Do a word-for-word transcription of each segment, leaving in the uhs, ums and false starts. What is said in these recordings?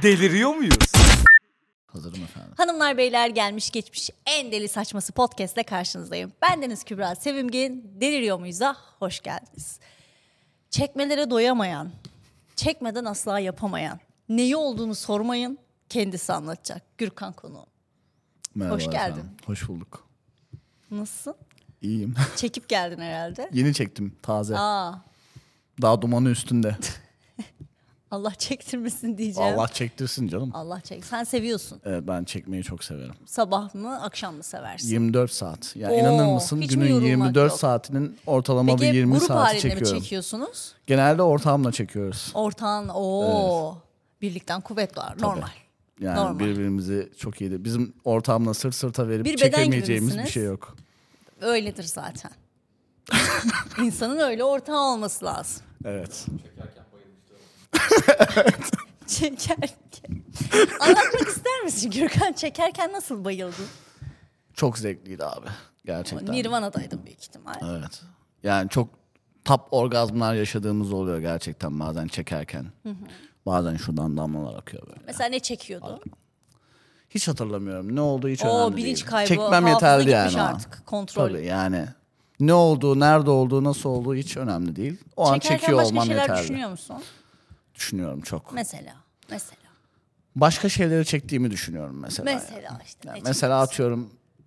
Deliriyor muyuz? Hazırım efendim. Hanımlar beyler, gelmiş geçmiş en deli saçması podcast'le karşınızdayım. Ben Deniz Kübra Sevimgin. Deliriyor muyuz'a hoş geldiniz. Çekmelere doyamayan, çekmeden asla yapamayan, neyi olduğunu sormayın, kendisi anlatacak. Gürkan konuğum. Merhaba Hoş geldin. efendim. Hoş bulduk. Nasılsın? İyiyim. Çekip geldin herhalde. Yeni çektim, taze. Aa, Daha dumanı üstünde. Allah çektirmesin diyeceğim. Allah çektirsin canım. Allah çek. Sen seviyorsun. Evet, ben çekmeyi çok severim. Sabah mı, akşam mı seversin? yirmi dört saat. Ya Oo, inanır mısın? hiç mi Günün yorulmak yirmi dört yok? saatinin ortalama Peki bir yirmi grup saati halinde çekiyorum. mi çekiyorsunuz? Genelde ortağımla çekiyoruz. Ortağın, ooo. Birlikten kuvvet var. Normal. Yani Normal. birbirimizi çok iyiydi. Bizim ortağımla sırt sırta verip Bir beden gibi çekemeyeceğimiz bir misiniz? şey yok. Öyledir zaten. İnsanın öyle ortağı olması lazım. Evet. Çekerken. Anlatmak ister misin Gürkan? Çekerken nasıl bayıldın? Çok zevkliydi abi. Gerçekten. Nirvana'daydın büyük ihtimal. Evet. Yani çok top orgazmlar yaşadığımız oluyor gerçekten bazen çekerken. Hı hı. Bazen şuradan damlalar akıyor böyle. Mesela ne çekiyordu? Hiç hatırlamıyorum. Ne olduğu hiç O önemli bilinç değil. kaybı, Çekmem hafıza yeterli gitmiş yani. artık. Kontrol. Tabii yani. Ne olduğu, nerede olduğu, nasıl olduğu hiç önemli değil. O an Çekerken çekiyor başka olmam şeyler yeterli. düşünüyor musun? Düşünüyorum çok. Mesela. Mesela. Başka şeyleri çektiğimi düşünüyorum mesela. Mesela yani. işte. Yani ne mesela çekiyorsun? atıyorum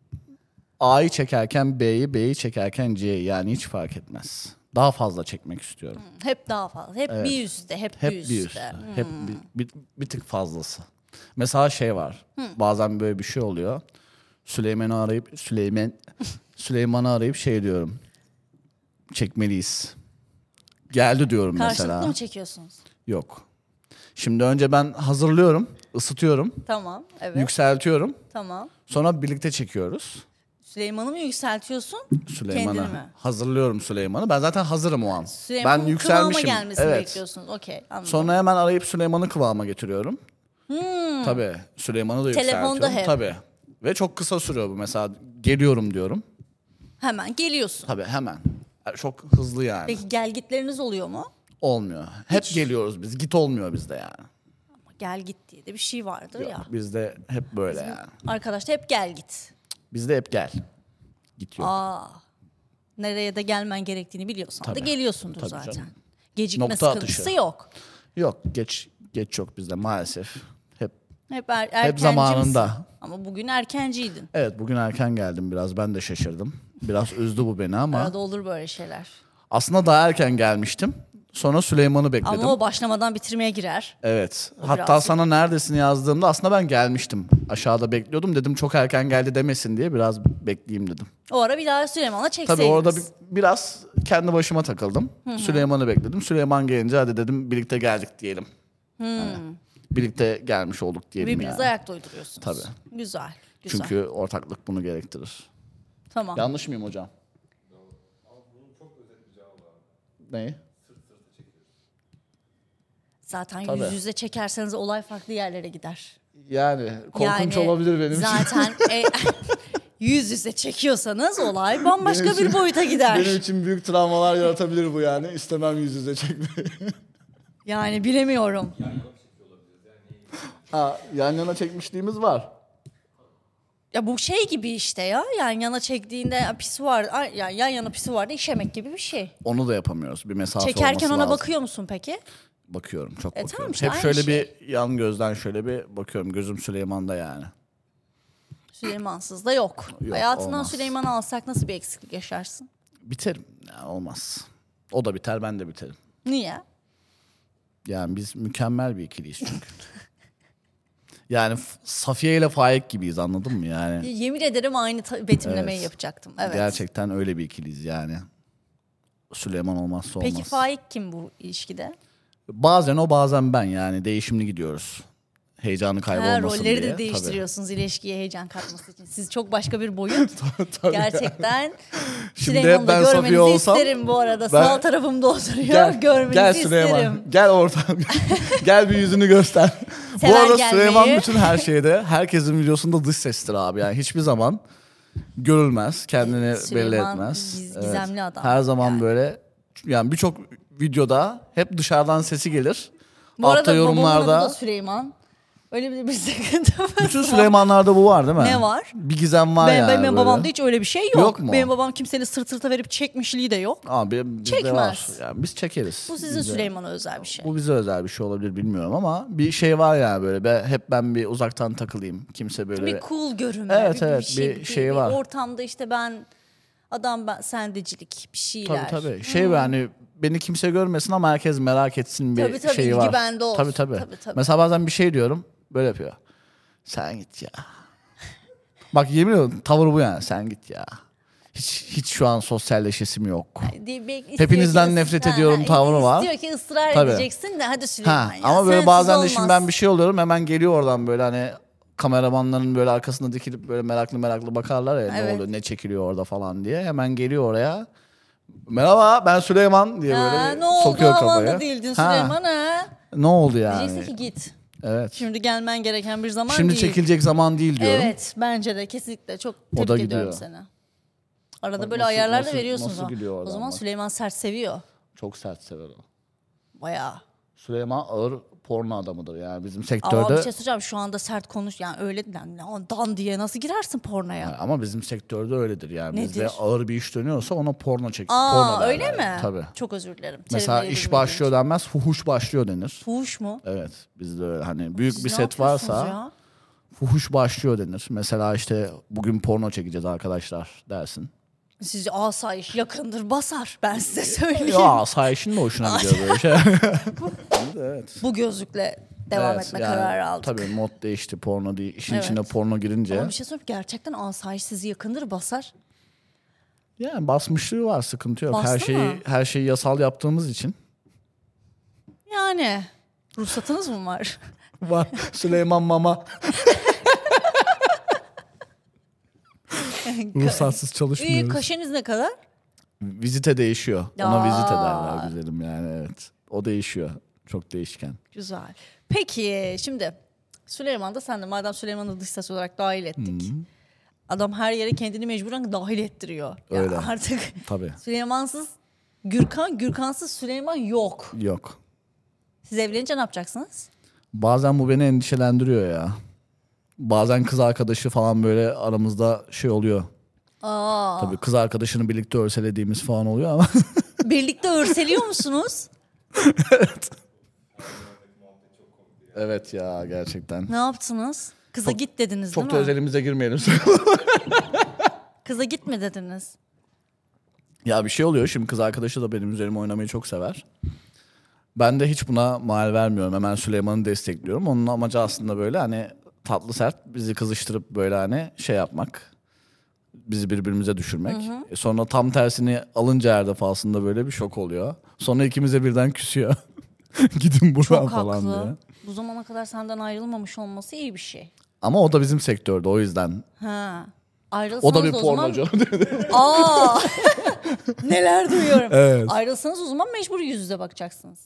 A'yı çekerken B'yi, B'yi çekerken C'yi, yani hiç fark etmez. Daha fazla çekmek istiyorum. Hep daha fazla. Hep Evet. bir üstte. Hep, Hep bir üstte. bir üstte. Hmm. Hep bir, bir, bir tık fazlası. Mesela şey var. Bazen böyle bir şey oluyor. Süleyman'ı arayıp Süleyman Süleyman'ı arayıp şey diyorum. Çekmeliyiz. Geldi diyorum Karşılıklı mesela. mı çekiyorsunuz? Yok. Şimdi önce ben hazırlıyorum, ısıtıyorum, Tamam. Evet. yükseltiyorum. Tamam. Sonra birlikte çekiyoruz. Süleyman'ı mı yükseltiyorsun? Süleyman'ı Kendini mi? hazırlıyorum Süleyman'ı. Ben zaten hazırım o an. Süleyman'ın ben yükselmişim. kıvama gelmesini Evet. bekliyorsunuz. Okey, anladım. Sonra hemen arayıp Süleyman'ı kıvama getiriyorum. Hmm. Tabii. Süleyman'ı da Telefonda yükseltiyorum. hep. Tabii. Ve çok kısa sürüyor bu. Mesela geliyorum diyorum. Hemen geliyorsun. Tabii hemen. Yani çok hızlı yani. Peki gelgitleriniz oluyor mu? Olmuyor. Hep Hiç. geliyoruz biz. Git olmuyor bizde yani. Ama gel git diye de bir şey vardır Yok, ya. bizde hep böyle yani. Arkadaşlar hep gel git. Bizde hep gel. Git yok. Aa. Nereye de gelmen gerektiğini biliyorsan Tabii. da geliyorsundur Tabii zaten. canım. Gecikme Nokta sıkıntısı atışı. yok. Yok geç geç yok bizde maalesef. Hep Hep er, erkenci zamanında. misin? Ama bugün erkenciydin. evet, bugün erken geldim biraz. Ben de şaşırdım. Biraz üzdü bu beni ama Arada olur böyle şeyler. aslında daha erken gelmiştim. Sonra Süleyman'ı bekledim. Ama o başlamadan bitirmeye girer. Evet. O Hatta biraz- sana neredesin yazdığımda aslında ben gelmiştim. Aşağıda bekliyordum. Dedim çok erken geldi demesin diye biraz bekleyeyim dedim. O ara bir daha Süleyman'la çekseydiniz. Tabii orada bir, biraz kendi başıma takıldım. Süleyman'ı bekledim. Süleyman gelince hadi dedim birlikte geldik diyelim. Yani birlikte gelmiş olduk diyelim Birbirinize yani. ayak uyduruyorsunuz. Tabii. Güzel. Güzel. Çünkü ortaklık bunu gerektirir. Tamam. Yanlış mıyım hocam? Neyi? Zaten Tabii. yüz yüze çekerseniz olay farklı yerlere gider. Yani korkunç Yani olabilir benim için. Zaten e, yüz yüze çekiyorsanız olay bambaşka Benim için- bir boyuta gider. Benim için büyük travmalar yaratabilir bu yani. İstemem yüz yüze çekmeyi. Yani bilemiyorum. Ha, yan yana çekmişliğimiz var. Ya bu şey gibi işte ya. Yani yana çektiğinde pisuar, ay- yani yan yana pisuarda işemek gibi bir şey. Onu da yapamıyoruz. Bir mesafe Çekerken olması ona lazım. bakıyor musun peki? Bakıyorum, çok E, bakıyorum. tamam işte, Hep aynı şöyle şey. bir yan gözden şöyle bir bakıyorum. Gözüm Süleyman'da yani. Süleymansız da yok. Yok, Hayatından olmaz. Süleyman'ı alsak nasıl bir eksiklik yaşarsın? Biterim. Yani olmaz. O da biter, ben de biterim. Niye? Yani biz mükemmel bir ikiliyiz çünkü. Yani F- Safiye ile Faik gibiyiz, anladın mı yani? Yemin ederim aynı ta- betimlemeyi Evet. yapacaktım. Evet. Gerçekten öyle bir ikiliyiz yani. Süleyman olmazsa olmaz. Peki Faik kim bu ilişkide? Bazen o bazen ben, yani değişimli gidiyoruz. Heyecanı Ha, kaybolmasın diye. rolleri de Tabii. değiştiriyorsunuz ilişkiye heyecan katması için. Siz çok başka bir boyut. Gerçekten. Şimdi Süleyman'ı da ben Safiye görmenizi olsam- isterim bu arada. Ben- Sağ tarafımda oturuyor. Gel, Görmenizi gel Süleyman. isterim. Gel oradan. Gel bir yüzünü göster. Bu Sever arada gelmeyi. Süleyman bütün her şeyde, herkesin videosunda dış sestir abi. Yani hiçbir zaman görülmez, kendini belli Süleyman etmez. giz- gizemli adam Her zaman yani. böyle, yani birçok videoda hep dışarıdan sesi gelir. Bu arada Altta babamın adı da yorumlarda Süleyman. Öyle bir, bir sıkıntımız Bütün var. Süleymanlarda bu var değil mi? Ne var? Bir gizem var Ben, yani benim böyle. babamda hiç öyle bir şey yok. Yok mu? Benim babam kimseyle sırt sırta verip çekmişliği de yok. Abi bizde Çekmez. var. Yani biz çekeriz. Bu sizin Bize- Süleyman'a özel bir şey. Bu bize özel bir şey olabilir bilmiyorum ama bir şey var yani böyle. Ben, hep ben bir uzaktan takılayım. Kimse böyle... Bir cool görünme. Evet, bir, evet, bir şey, bir şey var. Ortamda işte ben adam ben sendecilik bir şeyler. Tabii tabii. Şey yani beni kimse görmesin ama herkes merak etsin bir Tabii, tabii, şeyi ilgi var. bende olsun. Tabii, tabii Tabii, tabii. Mesela bazen bir şey diyorum böyle yapıyor. Sen git ya. Bak yemin ediyorum tavır bu yani. Sen git ya. Hiç hiç şu an sosyalleşesim yok. Diye bir- istiyor Hepinizden ki- nefret Ha, ediyorum ha, tavrı var. İstiyor ki ısrar Tabii. edeceksin de hadi Süleyman Ha, ya. ama böyle sensiz bazen de olmaz. şimdi ben bir şey oluyorum hemen geliyor oradan böyle hani kameramanların böyle arkasında dikilip böyle meraklı meraklı bakarlar ya Evet. ne oluyor ne çekiliyor orada falan diye. Hemen geliyor oraya. Merhaba ben Süleyman diye Ha, böyle ne oldu sokuyor havanda kafaya. değildin Ha, Süleyman ha? ne oldu yani? Diyeceksin ki git. Evet. Şimdi gelmen gereken bir zaman Şimdi değil. çekilecek zaman değil diyorum. Evet bence de kesinlikle çok O tebrik da ediyorum gidiyor. seni. Arada Bak böyle nasıl- ayarlar da nasıl- veriyorsunuz. nasıl ama. gülüyor O oradan zaman bak. Süleyman sert seviyor. Çok sert sever o. Bayağı. Süleyman ağır porno adamıdır yani bizim Ama sektörde. bir şey söyleyeceğim şu anda sert konuş yani öyle yani dan diye nasıl girersin pornoya? Ama bizim sektörde öyledir yani. Bizde Nedir? ağır bir iş dönüyorsa ona porno çek. Aa porno öyle derler. mi? Tabii. Çok özür dilerim. Mesela Terimleri iş bilmediğim başlıyor için. denmez, fuhuş başlıyor denir. Fuhuş mu? Evet, bizde öyle. Hani büyük Siz bir ne set yapıyorsunuz varsa ya? fuhuş başlıyor denir. Mesela işte bugün porno çekeceğiz arkadaşlar dersin. Sizce asayiş yakındır basar ben size söyleyeyim. Ya sayışın da hoşuna gidiyor böyle şey. Evet. Bu gözlükle devam Evet, etme yani kararı aldık. Tabii mod değişti porno değil. İşin Evet. içine porno girince. Ama bir şey söyleyeyim gerçekten asayiş sizi yakındır basar. Yani basmışlığı var, sıkıntı yok. Bastı her şeyi mı? her şeyi yasal yaptığımız için. Yani ruhsatınız mı var? Var. Süleyman Mama. Ruhsatsız İyi, çalışmıyoruz. kaşeniz ne kadar? Vizite değişiyor. Ya. Ona vizite derler güzelim yani evet. O değişiyor. Çok değişken. Güzel. Peki şimdi Süleyman da sen de madem Süleyman'ı dış ses olarak dahil ettik. Adam her yere kendini mecburen dahil ettiriyor. Ya Öyle. artık Tabii. Süleymansız Gürkan, Gürkansız Süleyman yok. Yok. Siz evlenince ne yapacaksınız? Bazen bu beni endişelendiriyor ya. Bazen kız arkadaşı falan böyle aramızda şey oluyor. Aa, Tabii kız arkadaşını birlikte örselediğimiz falan oluyor ama. birlikte örseliyor musunuz? Evet ya gerçekten. Ne yaptınız? Kıza Çok- git dediniz Çok da değil mi? özelimize girmeyelim. Kıza gitme dediniz. Ya bir şey oluyor. Şimdi kız arkadaşı da benim üzerime oynamayı çok sever. Ben de hiç buna mal vermiyorum. Hemen Süleyman'ı destekliyorum. Onun amacı aslında böyle hani tatlı sert bizi kızıştırıp böyle hani şey yapmak. Bizi birbirimize düşürmek. E sonra tam tersini alınca her defasında böyle bir şok oluyor. Sonra ikimize birden küsüyor. Gidin buradan Çok falan haklı. diye. Bu zamana kadar senden ayrılmamış olması iyi bir şey. Ama o da bizim sektörde o yüzden. Ha. Ayrılsanız O da bir o zaman... pornocu. Aa! Neler duyuyorum. Evet. Ayrılsanız o zaman mecbur yüz yüze bakacaksınız.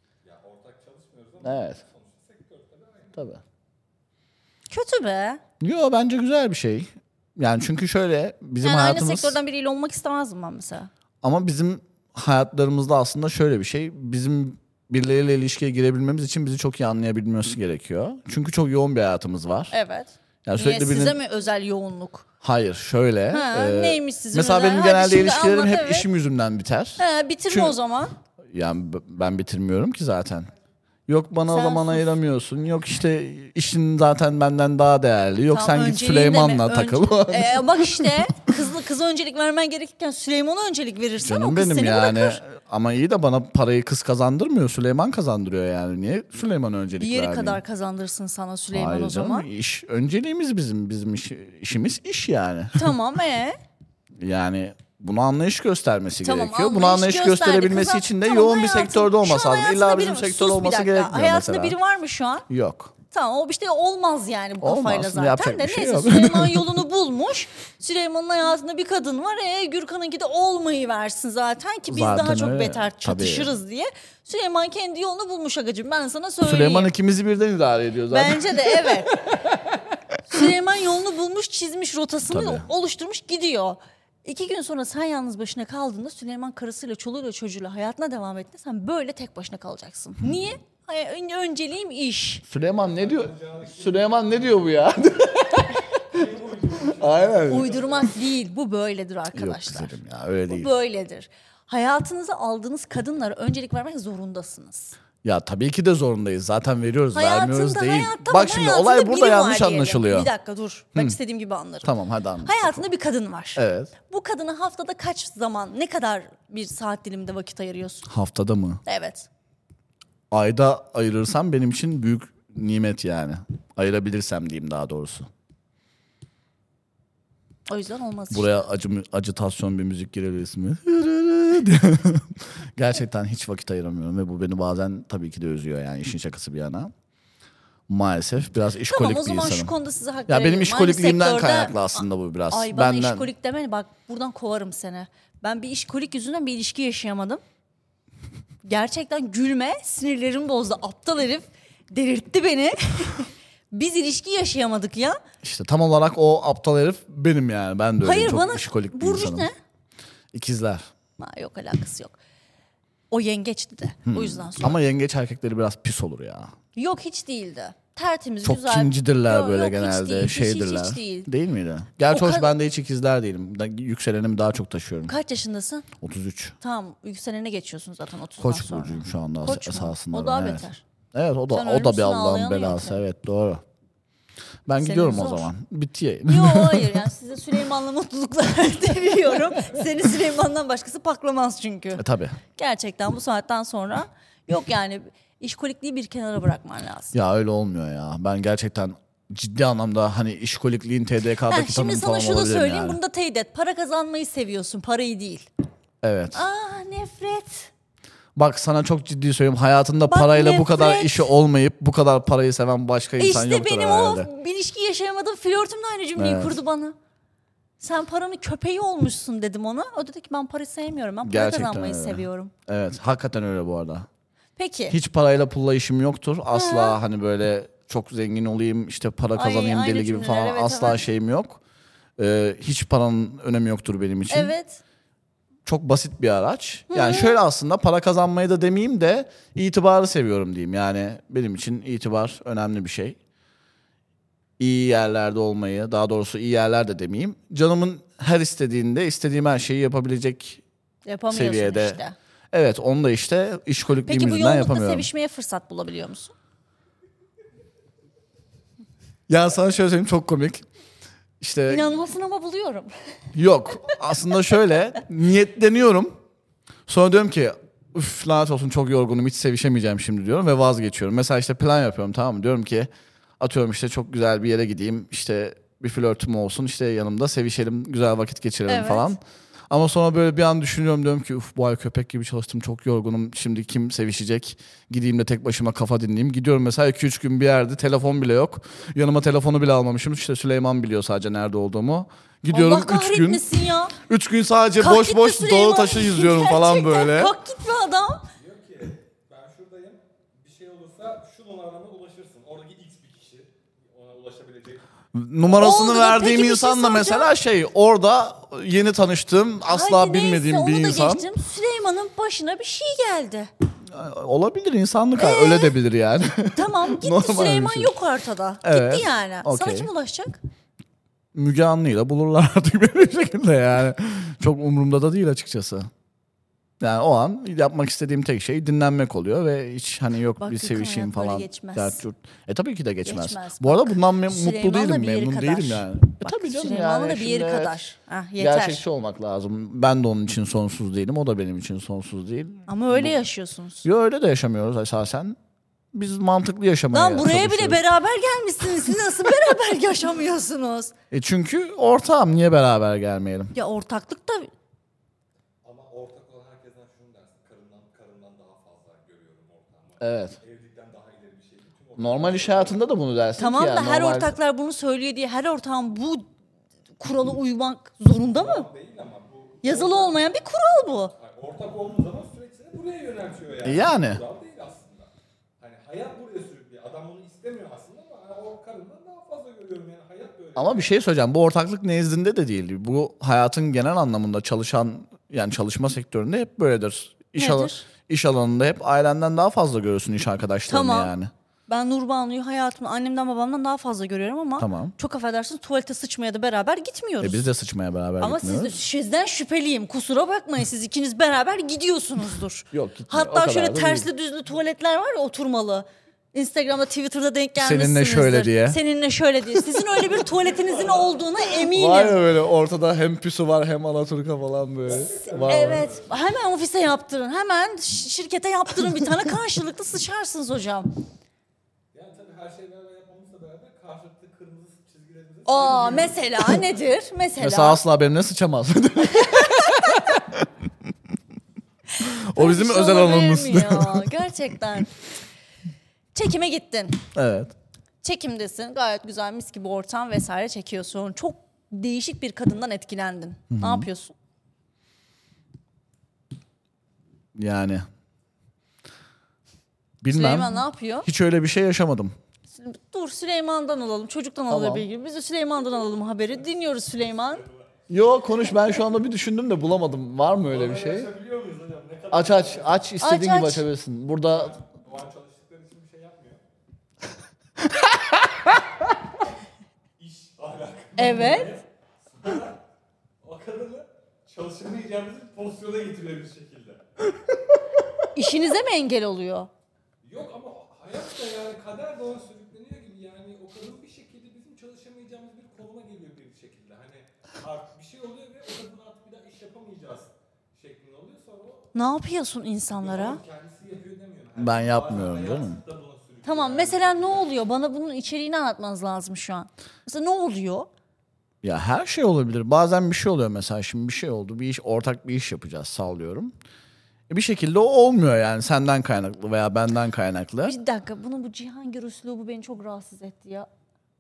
Evet. Tabii. Kötü be. Yo bence güzel bir şey. Yani çünkü şöyle bizim Yani hayatımız aynı sektörden biriyle olmak istemezdim ben mesela. ama bizim hayatlarımızda aslında şöyle bir şey. Bizim birileriyle ilişkiye girebilmemiz için bizi çok iyi anlayabilmesi gerekiyor. Çünkü çok yoğun bir hayatımız var. Evet. Yani Niye sürekli size birinin... mi özel yoğunluk? Hayır şöyle. Ha, e, neymiş sizin Mesela özel? benim Hadi genelde şimdi ilişkilerim anlat, hep evet. işim yüzünden biter. He, bitirme Çünkü- o zaman. Yani b- ben bitirmiyorum ki zaten. Yok bana Sen zaman sus. ayıramıyorsun. Yok işte işin zaten benden daha değerli. Yok Tamam, sen git önceliğin de mi? Süleyman'la Önce- takıl. Ee, bak işte kızla kıza öncelik vermen gerekirken Süleyman'a öncelik verirsen o Canım kız benim seni yani. bırakır. Ama iyi de bana parayı kız kazandırmıyor. Süleyman kazandırıyor yani. Niye Süleyman öncelik Bir yere vermiyor? kadar kazandırsın sana Süleyman Hayır o canım, zaman. iş önceliğimiz bizim bizim iş, işimiz iş yani. Tamam e. Yani bunu anlayış göstermesi Tamam, gerekiyor. Bunu anlayış anlayış gösterdi. gösterebilmesi Kıza- için de tamam, yoğun bir hayatım, sektörde şu olması an lazım. hayatında İlla biri- bizim sus sektör bir olması dakika. gerekmiyor Hayatında mesela. biri var mı şu an? Yok. Tamam o işte olmaz yani bu Olmaz. kafayla zaten Yapacak de. bir şey Neyse yok. Süleyman yolunu bulmuş. Süleyman'ın hayatında bir kadın var. E Gürkan'ınki de olmayı versin zaten ki biz Zaten daha çok öyle. beter Tabii. çatışırız diye. Süleyman kendi yolunu bulmuş agacığım ben sana söyleyeyim. Süleyman ikimizi birden idare ediyor zaten. Bence de evet. Süleyman yolunu bulmuş, çizmiş, rotasını Tabii. oluşturmuş gidiyor. İki gün sonra sen yalnız başına kaldığında Süleyman karısıyla, çoluğuyla, çocuğuyla hayatına devam etti. Sen böyle tek başına kalacaksın. Niye? Hay- Önceliğim iş. Süleyman ne diyor? Süleyman ne diyor bu ya? Aynen. Uydurmak değil, bu böyledir Yok arkadaşlar. güzelim ya, öyle Bu değil. böyledir. Hayatınıza aldığınız kadınlara öncelik vermek zorundasınız. Ya tabii ki de zorundayız. Zaten veriyoruz, Hayatında, vermiyoruz değil. hayat- tamam, Bak şimdi hayatında olay burada biri var yanlış diyelim. anlaşılıyor. Bir dakika dur. Ben istediğim gibi anlarım. Tamam hadi anlat. Hayatında bir kadın var. Evet. Bu kadına haftada kaç zaman, ne kadar bir saat diliminde vakit ayırıyorsun? Haftada mı? Evet. Ayda ayırırsam benim için büyük nimet yani. Ayırabilirsem diyeyim daha doğrusu. O yüzden olmaz. Buraya acı, acıtasyon bir müzik girebiliriz mi? Gerçekten hiç vakit ayıramıyorum ve bu beni bazen tabii ki de üzüyor yani işin şakası bir yana. Maalesef biraz işkolik Tamam o bir zaman insanım. şu konuda size hak Ya verelim. benim işkolikliğimden Aynı sektörde- kaynaklı aslında bu biraz. Ay bana Benden... işkolik deme, bak buradan kovarım seni. Ben bir işkolik yüzünden bir ilişki yaşayamadım. Gerçekten gülme, sinirlerim bozdu. Aptal herif delirtti beni. Biz ilişki yaşayamadık ya. İşte tam olarak o aptal herif benim yani. Ben de öyle Hayır çok bana işkolik bir Burcu insanım. ne? İkizler. Ha, yok alakası yok. O yengeçti de. O yüzden sonra. Ama yengeç erkekleri biraz pis olur ya. Yok hiç değildi. Tertemiz, Çok güzel. kincidirler Yok, böyle yok, hiç genelde. değil, hiç, Şeydirler. Hiç, hiç değil. Değil miydi? Gerçi O hoş kad- ben de hiç ikizler değilim. Ben yükselenimi daha çok taşıyorum. Kaç yaşındasın? otuz üç. Tamam yükselene geçiyorsun zaten otuzdan Koç sonra. burcuyum şu anda Koç mu? esasında. O daha evet. beter. Evet o da Sen o da bir ölmüşsün, Allah'ın ağlayanı belası. yok. Evet doğru. Ben Senin gidiyorum o zor. zaman. Bitti. Yok hayır yani size Süleyman'la mutluluklar diliyorum. Seni Süleyman'dan başkası paklamaz çünkü. E tabi. Gerçekten bu saatten sonra yok yani işkolikliği bir kenara bırakman lazım. Ya öyle olmuyor ya. Ben gerçekten ciddi anlamda hani işkolikliğin T D Ha, K'daki şimdi tanımı sana falan şunu olabilirim söyleyeyim, yani. bunu da teyit et. Para kazanmayı seviyorsun, parayı değil. Evet. Ah nefret. Bak sana çok ciddi söyleyeyim. Hayatında Bak, parayla bu kadar nefret. işi olmayıp bu kadar parayı seven başka insan İşte yoktur benim herhalde. o bir ilişki yaşayamadığım flörtüm de aynı cümleyi Evet. kurdu bana. Sen paranın köpeği olmuşsun dedim ona. O dedi ki ben parayı sevmiyorum. Ben para Gerçekten kazanmayı öyle. seviyorum. Evet hakikaten öyle bu arada. Peki. Hiç parayla pulla işim yoktur. Asla hani böyle çok zengin olayım işte para Ay, kazanayım aynı deli gibi cümleler, falan evet, asla evet. şeyim yok. Ee, hiç paranın önemi yoktur benim için. Evet. Çok basit bir araç. Yani şöyle aslında para kazanmayı da demeyeyim de itibarı seviyorum diyeyim. Yani benim için itibar önemli bir şey. İyi yerlerde olmayı, daha doğrusu iyi yerlerde demeyeyim. Canımın her istediğinde istediğim her şeyi yapabilecek Yapamıyorsun seviyede. işte. Evet onu da işte işkolikliğim Peki bu yüzünden yoğunlukla yapamıyorum. sevişmeye fırsat bulabiliyor musun? Ya sana şöyle söyleyeyim çok komik. İşte İnanmasın ama buluyorum. yok aslında şöyle niyetleniyorum. Sonra diyorum ki üf lanet olsun çok yorgunum hiç sevişemeyeceğim şimdi diyorum ve vazgeçiyorum. Mesela işte plan yapıyorum tamam mı? Diyorum ki atıyorum işte çok güzel bir yere gideyim işte bir flörtüm olsun işte yanımda sevişelim güzel vakit geçirelim Evet. falan. Ama sonra böyle bir an düşünüyorum diyorum ki uf bu ay köpek gibi çalıştım çok yorgunum şimdi kim sevişecek gideyim de tek başıma kafa dinleyeyim. Gidiyorum mesela iki üç gün bir yerde telefon bile yok yanıma telefonu bile almamışım işte Süleyman biliyor sadece nerede olduğumu. Gidiyorum Allah üç gün kahretmesin ya. üç gün sadece Kalk boş git boş be Süleyman. dağı taşı izliyorum falan Gerçekten böyle. kalk git be adam. Diyor ki ben şuradayım bir şey olursa şu numarama ulaşırsın. Oradaki X bir kişi ona ulaşabilecek. Numarasını Oldu da verdiğim peki bir şey insan da soracağım. mesela şey orada yeni tanıştığım asla Hadi bilmediğim neyse, bir onu da insan. geçtim. Süleyman'ın başına bir şey geldi. Olabilir insanlık hali, öyle de bilir yani. Tamam gitti Normal bir Süleyman şey. yok ortada. Evet, Gitti yani. Sana okey. kim ulaşacak? Müge Anlı'yla bulurlar artık böyle bir şekilde yani. Çok umurumda da değil açıkçası. Yani o an yapmak istediğim tek şey dinlenmek oluyor ve hiç hani yok Bak bir Gökhan, sevişeyim hayat böyle falan. geçmez. dert yurt. E tabii ki de geçmez. Geçmez, Bu arada bundan mem- Süleyman'la mutlu değilim, bir yeri memnun kadar. değilim yani. E Bak, tabii canım Süleyman'la yani. da bir yeri şimdi evet. kadar. Ah, yeter. Gerçekçi olmak lazım. Ben de onun için sonsuz değilim. O da benim için sonsuz değil. Ama öyle yaşıyorsunuz. Yo öyle de yaşamıyoruz esasen. Biz mantıklı yaşamaya Lan buraya bile çalışıyoruz. beraber gelmişsiniz. Siz nasıl beraber yaşamıyorsunuz? E çünkü ortağım niye beraber gelmeyelim? Ya ortaklık da Ama ortak olan herkesten şunu dersin. Karından karından daha fazla görüyorum ortağımı. Evet. Evlilikten daha ileri bir şey. Tüm ortak- Normal iş hayatında da bunu dersin tamam ki. da yani her normal- ortaklar bunu söylüyor diye her ortağın bu kurala uymak zorunda mı? değil ama bu Yazılı olmayan bir kural bu. yani ortak olduğu zaman süreç seni buraya yöneltiyor yani. E yani. Kural değil aslında. Hani hayat buraya sürüklüyor. Adam bunu istemiyor aslında ama hani o karından daha fazla görüyorum yani hayat böyle. Ama bir şey söyleyeceğim. Bu ortaklık nezdinde de değil. Bu hayatın genel anlamında çalışan yani çalışma sektöründe hep böyledir. İş, ala- Nedir? iş alanında hep ailenden daha fazla görürsün iş arkadaşlarını Tamam. yani. Ben Nurbanu'yu hayatımda annemden babamdan daha fazla görüyorum ama Tamam. çok affedersiniz tuvalete sıçmaya da beraber gitmiyoruz. E biz de sıçmaya beraber Ama gitmiyoruz. siz, sizden şüpheliyim. Kusura bakmayın, siz ikiniz beraber gidiyorsunuzdur. Yok, gitmiyor. O Hatta kadar şöyle da tersli düzlü tuvaletler var ya, oturmalı. Instagram'da, Twitter'da denk gelmişsinizdir. Seninle şöyle diye. Seninle şöyle diye. Sizin öyle bir tuvaletinizin olduğuna eminim. Var ya böyle ortada hem püsü var hem alaturka falan böyle. Var, Evet. Hemen ofise yaptırın. Hemen ş- şirkete yaptırın bir tane, karşılıklı sıçarsınız hocam. Yani tabii her şeyi beraber yapmamızla beraber karşılıklı kırmızı çizgilerimizi... Aa mesela nedir? Mesela. Mesela asla benimle sıçamaz. O Böyle bizim bir şey özel olabilir alanımız. mi ya? Gerçekten. Çekime gittin. Evet. Çekimdesin. Gayet güzel, mis gibi ortam vesaire çekiyorsun. Çok değişik bir kadından etkilendin. Ne yapıyorsun? Yani. Bilmem. Süleyman ne yapıyor? Hiç öyle bir şey yaşamadım. Dur, Süleyman'dan alalım. Çocuktan Tamam. alalım bilgi. Biz de Süleyman'dan alalım haberi. Dinliyoruz Süleyman. Yo konuş, ben şu anda bir düşündüm de bulamadım. Var mı öyle bir şey? Yaşabiliyor muyuz hocam? Ne kadar Aç aç aç istediğin Aç, gibi aç. açabilirsin. Burada o an çalıştıkları için bir şey yapmıyor. İş, ahlak. Evet. O kadarını çalışamayacağımız bir pozisyona getiriyor bir şekilde. İşinize mi engel oluyor? Yok ama hayat da yani kader de ona sürükleniyor gibi, yani o kadın bir şekilde bizim çalışamayacağımız bir konuma geliyor bir şekilde. Hani artık bir şey oluyor ve o kadın artık bir daha iş yapamayacağız şeklinde oluyor, sonra o Ne yapıyorsun insanlara? kendisi yapıyor demiyorum. ben yapmıyorum canım. Da buna sürükleniyor. Tamam, mesela ne oluyor? Bana bunun içeriğini anlatmanız lazım şu an. Mesela ne oluyor? Ya her şey olabilir. Bazen bir şey oluyor mesela. Şimdi bir şey oldu. Bir iş, ortak bir iş yapacağız, sallıyorum. E bir şekilde o olmuyor yani, senden kaynaklı veya benden kaynaklı. Bir dakika, bunun bu Cihangir üslubu beni çok rahatsız etti ya.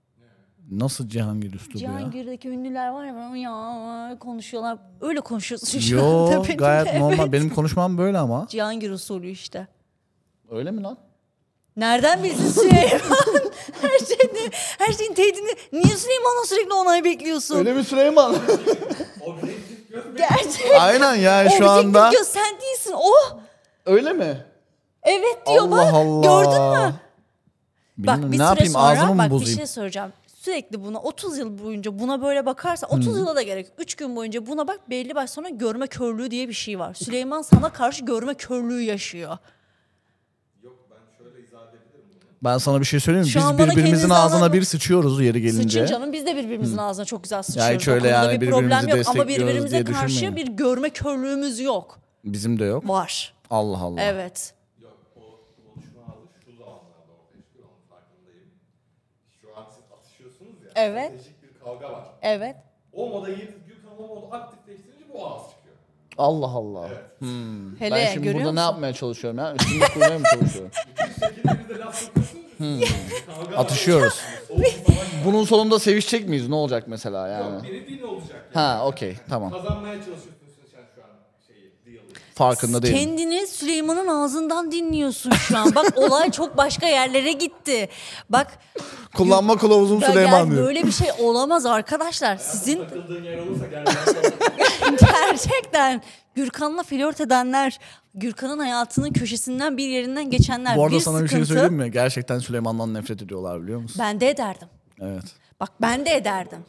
Nasıl Cihangir üslubu ya? Cihangir'deki ünlüler var ya, ya konuşuyorlar. Öyle konuşuyorsun şu anda Yo benimle, gayet evet. normal. Benim konuşmam böyle ama. Cihangir usulü işte. Öyle mi lan? Nereden bilsin Süleyman? her şeyin, her şeyin teyidini. Niye Süleyman'la sürekli onay bekliyorsun? Öyle mi Süleyman? Objektif görmek. Gerçekten. Aynen yani şu Objektif anda. göz, sen değilsin o. Öyle mi? Evet diyor, Allah bak. Allah. Gördün mü? Bilmiyorum, Bak bir ne süre yapayım, sonra ağzımı mı bak bozayım? bir şey söyleyeceğim. Sürekli buna otuz yıl boyunca buna böyle bakarsan, otuz yıla da gerek. üç gün boyunca buna bak, belli baş sonra görme körlüğü diye bir şey var. Süleyman sana karşı görme körlüğü yaşıyor. Yok, ben şöyle izah edebilirim bunu. Ben sana bir şey söyleyeyim mi? Şu an Biz bana birbirimizin kendinizi ağzına anlatma- bir sıçıyoruz yeri gelince. Sıçın canım, biz de birbirimizin ağzına çok güzel sıçıyoruz. hiç öyle O konuda yani bir problem birbirimizi yok ama destekliyoruz birbirimize diye karşı düşünmeyin. bir görme körlüğümüz yok. Bizim de yok. Var. Allah Allah. Evet. Yok, o konuşma ağzı şu zamanlarda ortaya çıkıyor, onun farkındayım. Şu an siz atışıyorsunuz ya. Evet. Stratejik bir kavga var. Evet. O moda girdi, Gülkan o modu aktifleştirince bu ağız çıkıyor. Allah Allah. Evet. Hmm. Hele Ben şimdi görüyor burada ne musun? yapmaya çalışıyorum ya? Üstünde kurmaya mı çalışıyorum? Bir şekilde biz de laf sokuyorsunuz. Kavga var. Atışıyoruz. Soğuk bir savaş var. Bunun sonunda sevişecek miyiz? Ne olacak mesela yani? Yok, biri din olacak. Yani. Ha okey tamam. Kazanmaya çalışıyorsun sen şu an şeyi, deal'ı. Farkında değilim. Kendini Süleyman'ın ağzından dinliyorsun şu an. Bak olay çok başka yerlere gitti. Bak Kullanma kılavuzum ya Süleyman gel, diyor. böyle bir şey olamaz arkadaşlar. Sizin Takıldığın yer olursa gel ben sana. gerçekten Gürkan'la flört edenler, Gürkan'ın hayatının köşesinden bir yerinden geçenler. Bu arada bir sana bir şey sıkıntı, söyleyeyim mi? Gerçekten Süleyman'dan nefret ediyorlar biliyor musun? Ben de ederdim. Evet. Bak ben de ederdim.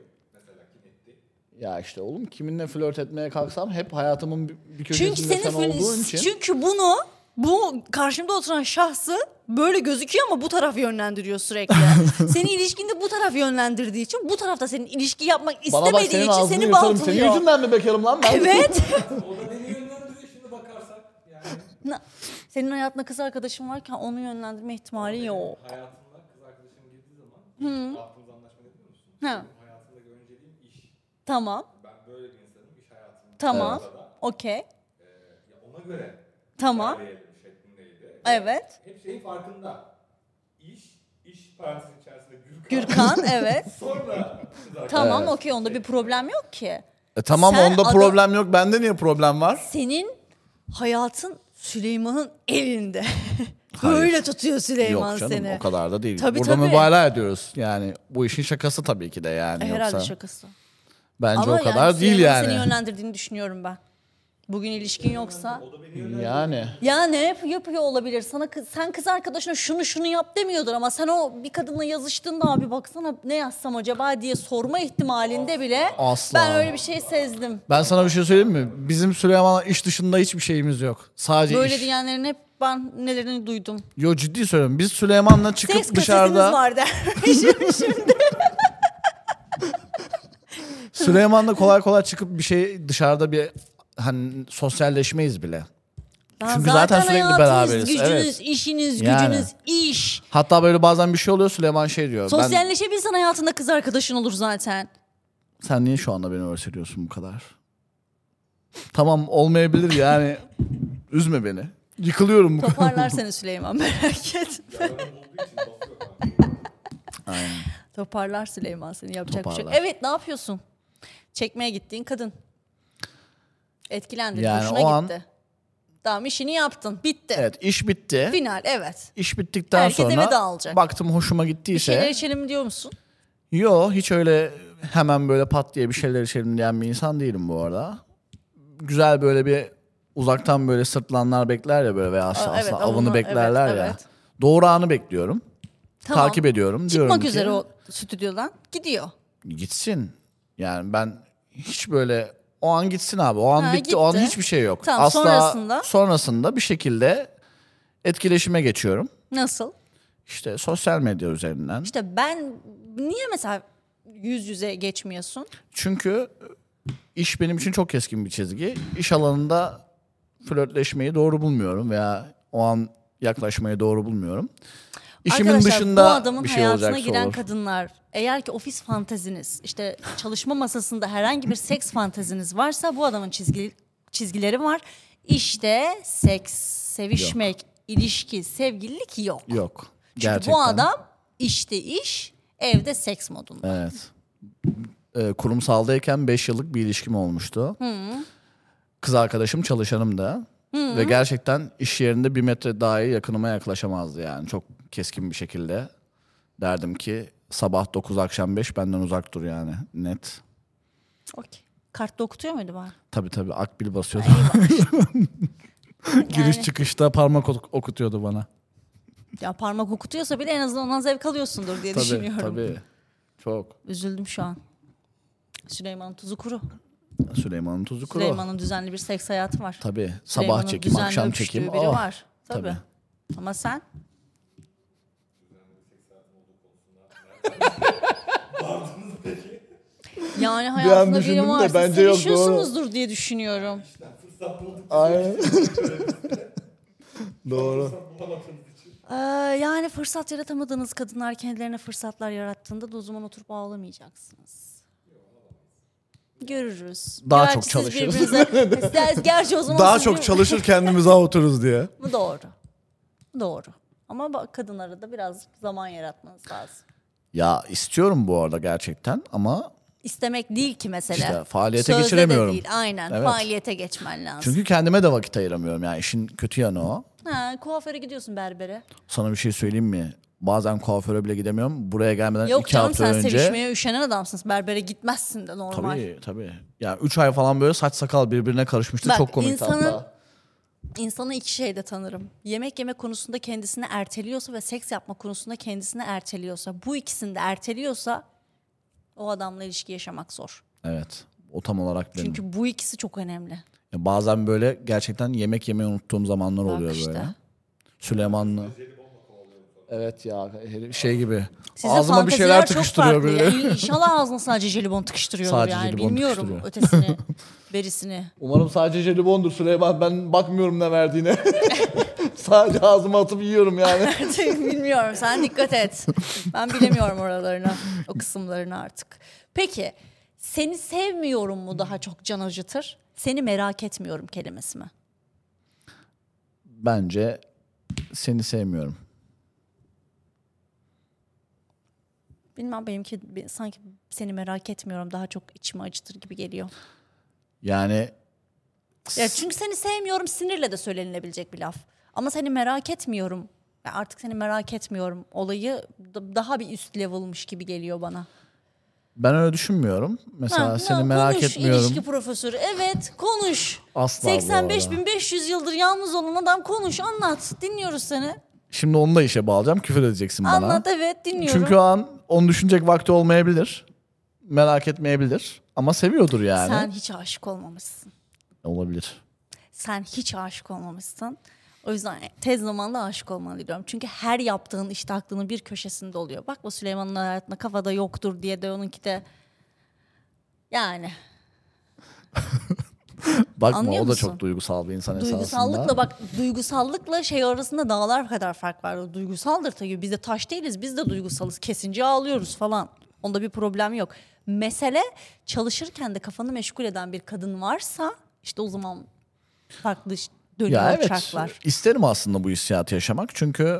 Ya işte oğlum, kiminle flört etmeye kalksam hep hayatımın bir- bir Çünkü köşesinde senin sen olduğun için. çünkü bunu bu karşımda oturan şahsı böyle gözüküyor ama bu taraf yönlendiriyor sürekli. Senin ilişkinde bu taraf yönlendirdiği için, bu tarafta senin ilişki yapmak Bana bak, istemediği senin için ağzını seni yırtarım. Senin baltalıyor. yüzünden mi bekarım lan ben? Evet. O da beni yönlendiriyor şimdi bakarsak. Yani Na- Senin hayatında kız arkadaşın varken onu yönlendirme ihtimali yok. hayatımda kız arkadaşım girdiği zaman yaptığımız anlaşma ne biliyor musun? Hı. Benim hayatımdaki önceliğim iş. Tamam. Ben böyle bir insanım iş hayatımda. Tamam. Da, Okey. e, ya ona göre Tamam. ilerleyelim şeklindeydi. Evet. Hep şeyin farkında. İş, iş parantezi içerisinde Gürkan. Gürkan evet. Sonra zaten Tamam Evet. okey, onda bir problem yok ki. E tamam, Sen onda adam- problem yok. Bende niye problem var? Senin hayatın Süleyman'ın elinde. Hayır. Böyle tutuyor Süleyman Yok canım, seni. o kadar da değil. Tabii, Burada tabii. mübalağa ediyoruz. Yani bu işin şakası tabii ki de yani. E, herhalde Yoksa şakası. bence Ama o kadar yani değil Süleyman'ın yani. seni yönlendirdiğini düşünüyorum ben. Bugün ilişkin yoksa. O da beni yönlendirdi. Yani Ya ne yap- yapıyor olabilir? Sana kız, sen kız arkadaşına şunu şunu yap demiyordur ama sen o bir kadınla yazıştığında abi baksana ne yazsam acaba diye sorma ihtimalinde bile Asla. ben öyle bir şey sezdim. ben sana bir şey söyleyeyim mi? Bizim Süleyman'la iş dışında hiçbir şeyimiz yok. Sadece Böyle iş. diyenlerin hep ben nelerini duydum. Yo ciddi söylüyorum. Biz Süleyman'la çıkıp Seks dışarıda kasetiniz var dermişim şimdi. Süleyman'la kolay kolay çıkıp bir şey dışarıda bir hani sosyalleşmeyiz bile. Lan Çünkü zaten sürekli hayatınız, beraberiz, gücünüz, evet. işiniz, Yani. gücünüz, iş. Hatta böyle bazen bir şey oluyor Süleyman şey diyor. Ben, Sosyalleşebilsen hayatında kız arkadaşın olur zaten. sen niye şu anda beni örseliyorsun bu kadar? Tamam olmayabilir yani. Üzme beni. Yıkılıyorum bu kadar. Toparlar seni Süleyman merak etme. Yalanım olduğu için laf yok abi. Aynen. Toparlar Süleyman seni yapacak bir şey yok. Toparlar. Evet ne yapıyorsun? Çekmeye gittiğin kadın. Etkilendin, Yani hoşuna o an- gitti. Tamam işini yaptın, bitti. Evet iş bitti. Final evet. İş bittikten Herkes eve sonra dağılacak. baktım hoşuma Bir gittiyse. şeyler içelim diyor musun? Yo hiç öyle hemen böyle pat diye bir şeyler içelim diyen bir insan değilim bu arada. Güzel böyle bir uzaktan böyle sırtlanlar bekler ya böyle veya aslında, Aa, evet, aslında avını avını- beklerler evet, ya. evet. Doğru anı bekliyorum. Tamam. Takip ediyorum. Diyorum Çıkmak ki, üzere o stüdyodan gidiyor. gitsin. Yani ben hiç böyle o an gitsin abi. O an Ha, bitti. O an gitti. hiçbir şey yok. Tamam, Asla sonrasında? sonrasında bir şekilde etkileşime geçiyorum. Nasıl? İşte sosyal medya üzerinden. İşte ben niye mesela yüz yüze geçmiyorsun? Çünkü iş benim için çok keskin bir çizgi. İş alanında flörtleşmeyi doğru bulmuyorum veya o an yaklaşmayı doğru bulmuyorum. İşimin Arkadaşlar, dışında bu adamın bir şey hayatına olacaksa giren olur. kadınlar eğer ki ofis fanteziniz işte çalışma masasında herhangi bir seks fanteziniz varsa bu adamın çizgi, çizgileri var. İşte seks, sevişmek, ilişki, sevgililik yok. Yok. Çünkü Gerçekten. bu adam işte iş, evde seks modunda. Evet. Ee, kurumsaldayken beş yıllık bir ilişkim olmuştu. Kız arkadaşım çalışanım da. Ve gerçekten iş yerinde bir metre dahi yakınıma yaklaşamazdı yani. Çok keskin bir şekilde. Derdim ki sabah dokuz akşam beş benden uzak dur yani net. Okey. Kartta okutuyor muydu bana? Tabii tabii akbil basıyordu. Giriş Yani- çıkışta parmak ok- okutuyordu bana. Ya parmak okutuyorsa bile en azından ondan zevk alıyorsundur diye Tabii düşünüyorum. tabii. Çok. Üzüldüm şu an. Süleyman'ın tuzu kuru. Süleyman'ın tuzu kuru. Süleyman'ın düzenli bir seks hayatı var. Tabii. Sabah Süleyman'ın çekim, düzenli akşam öpüştüğü çekim. biri Oh. var. Tabii. Tabii. Ama sen? Yani hayatında biri düşündüm de varsa bence yok, sevişiyorsunuzdur diye düşünüyorum. Fırsat bulduk. Aynen. Doğru. Fırsat bulamadığımız için. Ee, yani fırsat yaratamadığınız kadınlar kendilerine fırsatlar yarattığında da o zaman oturup ağlamayacaksınız. Görürüz. Daha Gerçi çok siz çalışırız. birbirinize- Gerçi o zaman Daha siz çok bir- çalışır kendimize otururuz diye. Bu doğru. Doğru. Ama bak- kadınlara da biraz zaman yaratmanız lazım. Ya istiyorum bu arada gerçekten ama İstemek değil ki mesele. İşte faaliyete Sözde geçiremiyorum. de değil. Aynen. Evet. Faaliyete geçmen lazım. çünkü kendime de vakit ayıramıyorum yani işin kötü yanı o. Ha, kuaföre gidiyorsun berbere. Sana bir şey söyleyeyim mi? Bazen kuaföre bile gidemiyorum. Buraya gelmeden Yok iki canım hafta sen önce. sevişmeye üşenen adamsın. Berbere gitmezsin de normal. Tabii tabii. Yani üç ay falan böyle saç sakal birbirine karışmıştı. Bak, Çok komikti insanın- hatta. İnsanı iki şeyde tanırım. Yemek yeme konusunda kendisini erteliyorsa ve seks yapma konusunda kendisini erteliyorsa. Bu ikisini de erteliyorsa o adamla ilişki yaşamak zor. Evet. O tam olarak benim. Çünkü bu ikisi çok önemli. Ya bazen böyle gerçekten yemek yemeyi unuttuğum zamanlar Bak oluyor işte. böyle. Süleymanlı. Evet ya şey gibi. Sizin Ağzıma bir şeyler fanteziler çok tıkıştırıyor farklı böyle. ya. İnşallah ağzına sadece jelibon tıkıştırıyordur Sadece yani. jelibon Bilmiyorum tıkıştırıyor. ötesini, berisini. Umarım sadece jelibondur Süleyman. Ben bakmıyorum ne verdiğine. Sadece ağzıma atıp yiyorum yani. Bilmiyorum sen dikkat et. Ben bilemiyorum oralarını, o kısımlarını artık. Peki seni sevmiyorum mu daha çok can acıtır? Seni merak etmiyorum kelimesi mi? Bence seni sevmiyorum. Bilmem benimki bir- sanki seni merak etmiyorum daha çok içimi acıtır gibi geliyor. Yani Ya çünkü seni sevmiyorum sinirle de söylenilebilecek bir laf. Ama seni merak etmiyorum. Ya artık seni merak etmiyorum olayı da- daha bir üst level'mış gibi geliyor bana. Ben öyle düşünmüyorum. Mesela Ha, seni ha, merak konuş, etmiyorum. ilişki profesörü. Evet, konuş. Asla bu seksen beş arada. bin beş yüz yıldır yalnız olan adam, konuş, anlat. Dinliyoruz seni. Şimdi onu da işe bağlayacağım. Küfür edeceksin bana. Anlat, evet, dinliyorum. Çünkü o an onu düşünecek vakti olmayabilir. Merak etmeyebilir. Ama seviyordur yani. Sen hiç aşık olmamışsın. Olabilir. Sen hiç aşık olmamışsın. O yüzden tez zamanda aşık olmanı diyorum. Çünkü her yaptığın işte aklının bir köşesinde oluyor. Bakma Süleyman'ın hayatında kafada yoktur diye de onunki de yani. Bakma Anlıyor o da musun? çok duygusal bir insan esasında. Duygusallıkla bak, duygusallıkla şey arasında dağlar kadar fark var. O duygusaldır tabii. Biz de taş değiliz. Biz de duygusalız. Kesince ağlıyoruz falan. Onda bir problem yok. Mesele çalışırken de kafanı meşgul eden bir kadın varsa işte o zaman farklı ş- dönüyor Ya evet, çarklar. isterim aslında bu hissiyatı yaşamak. Çünkü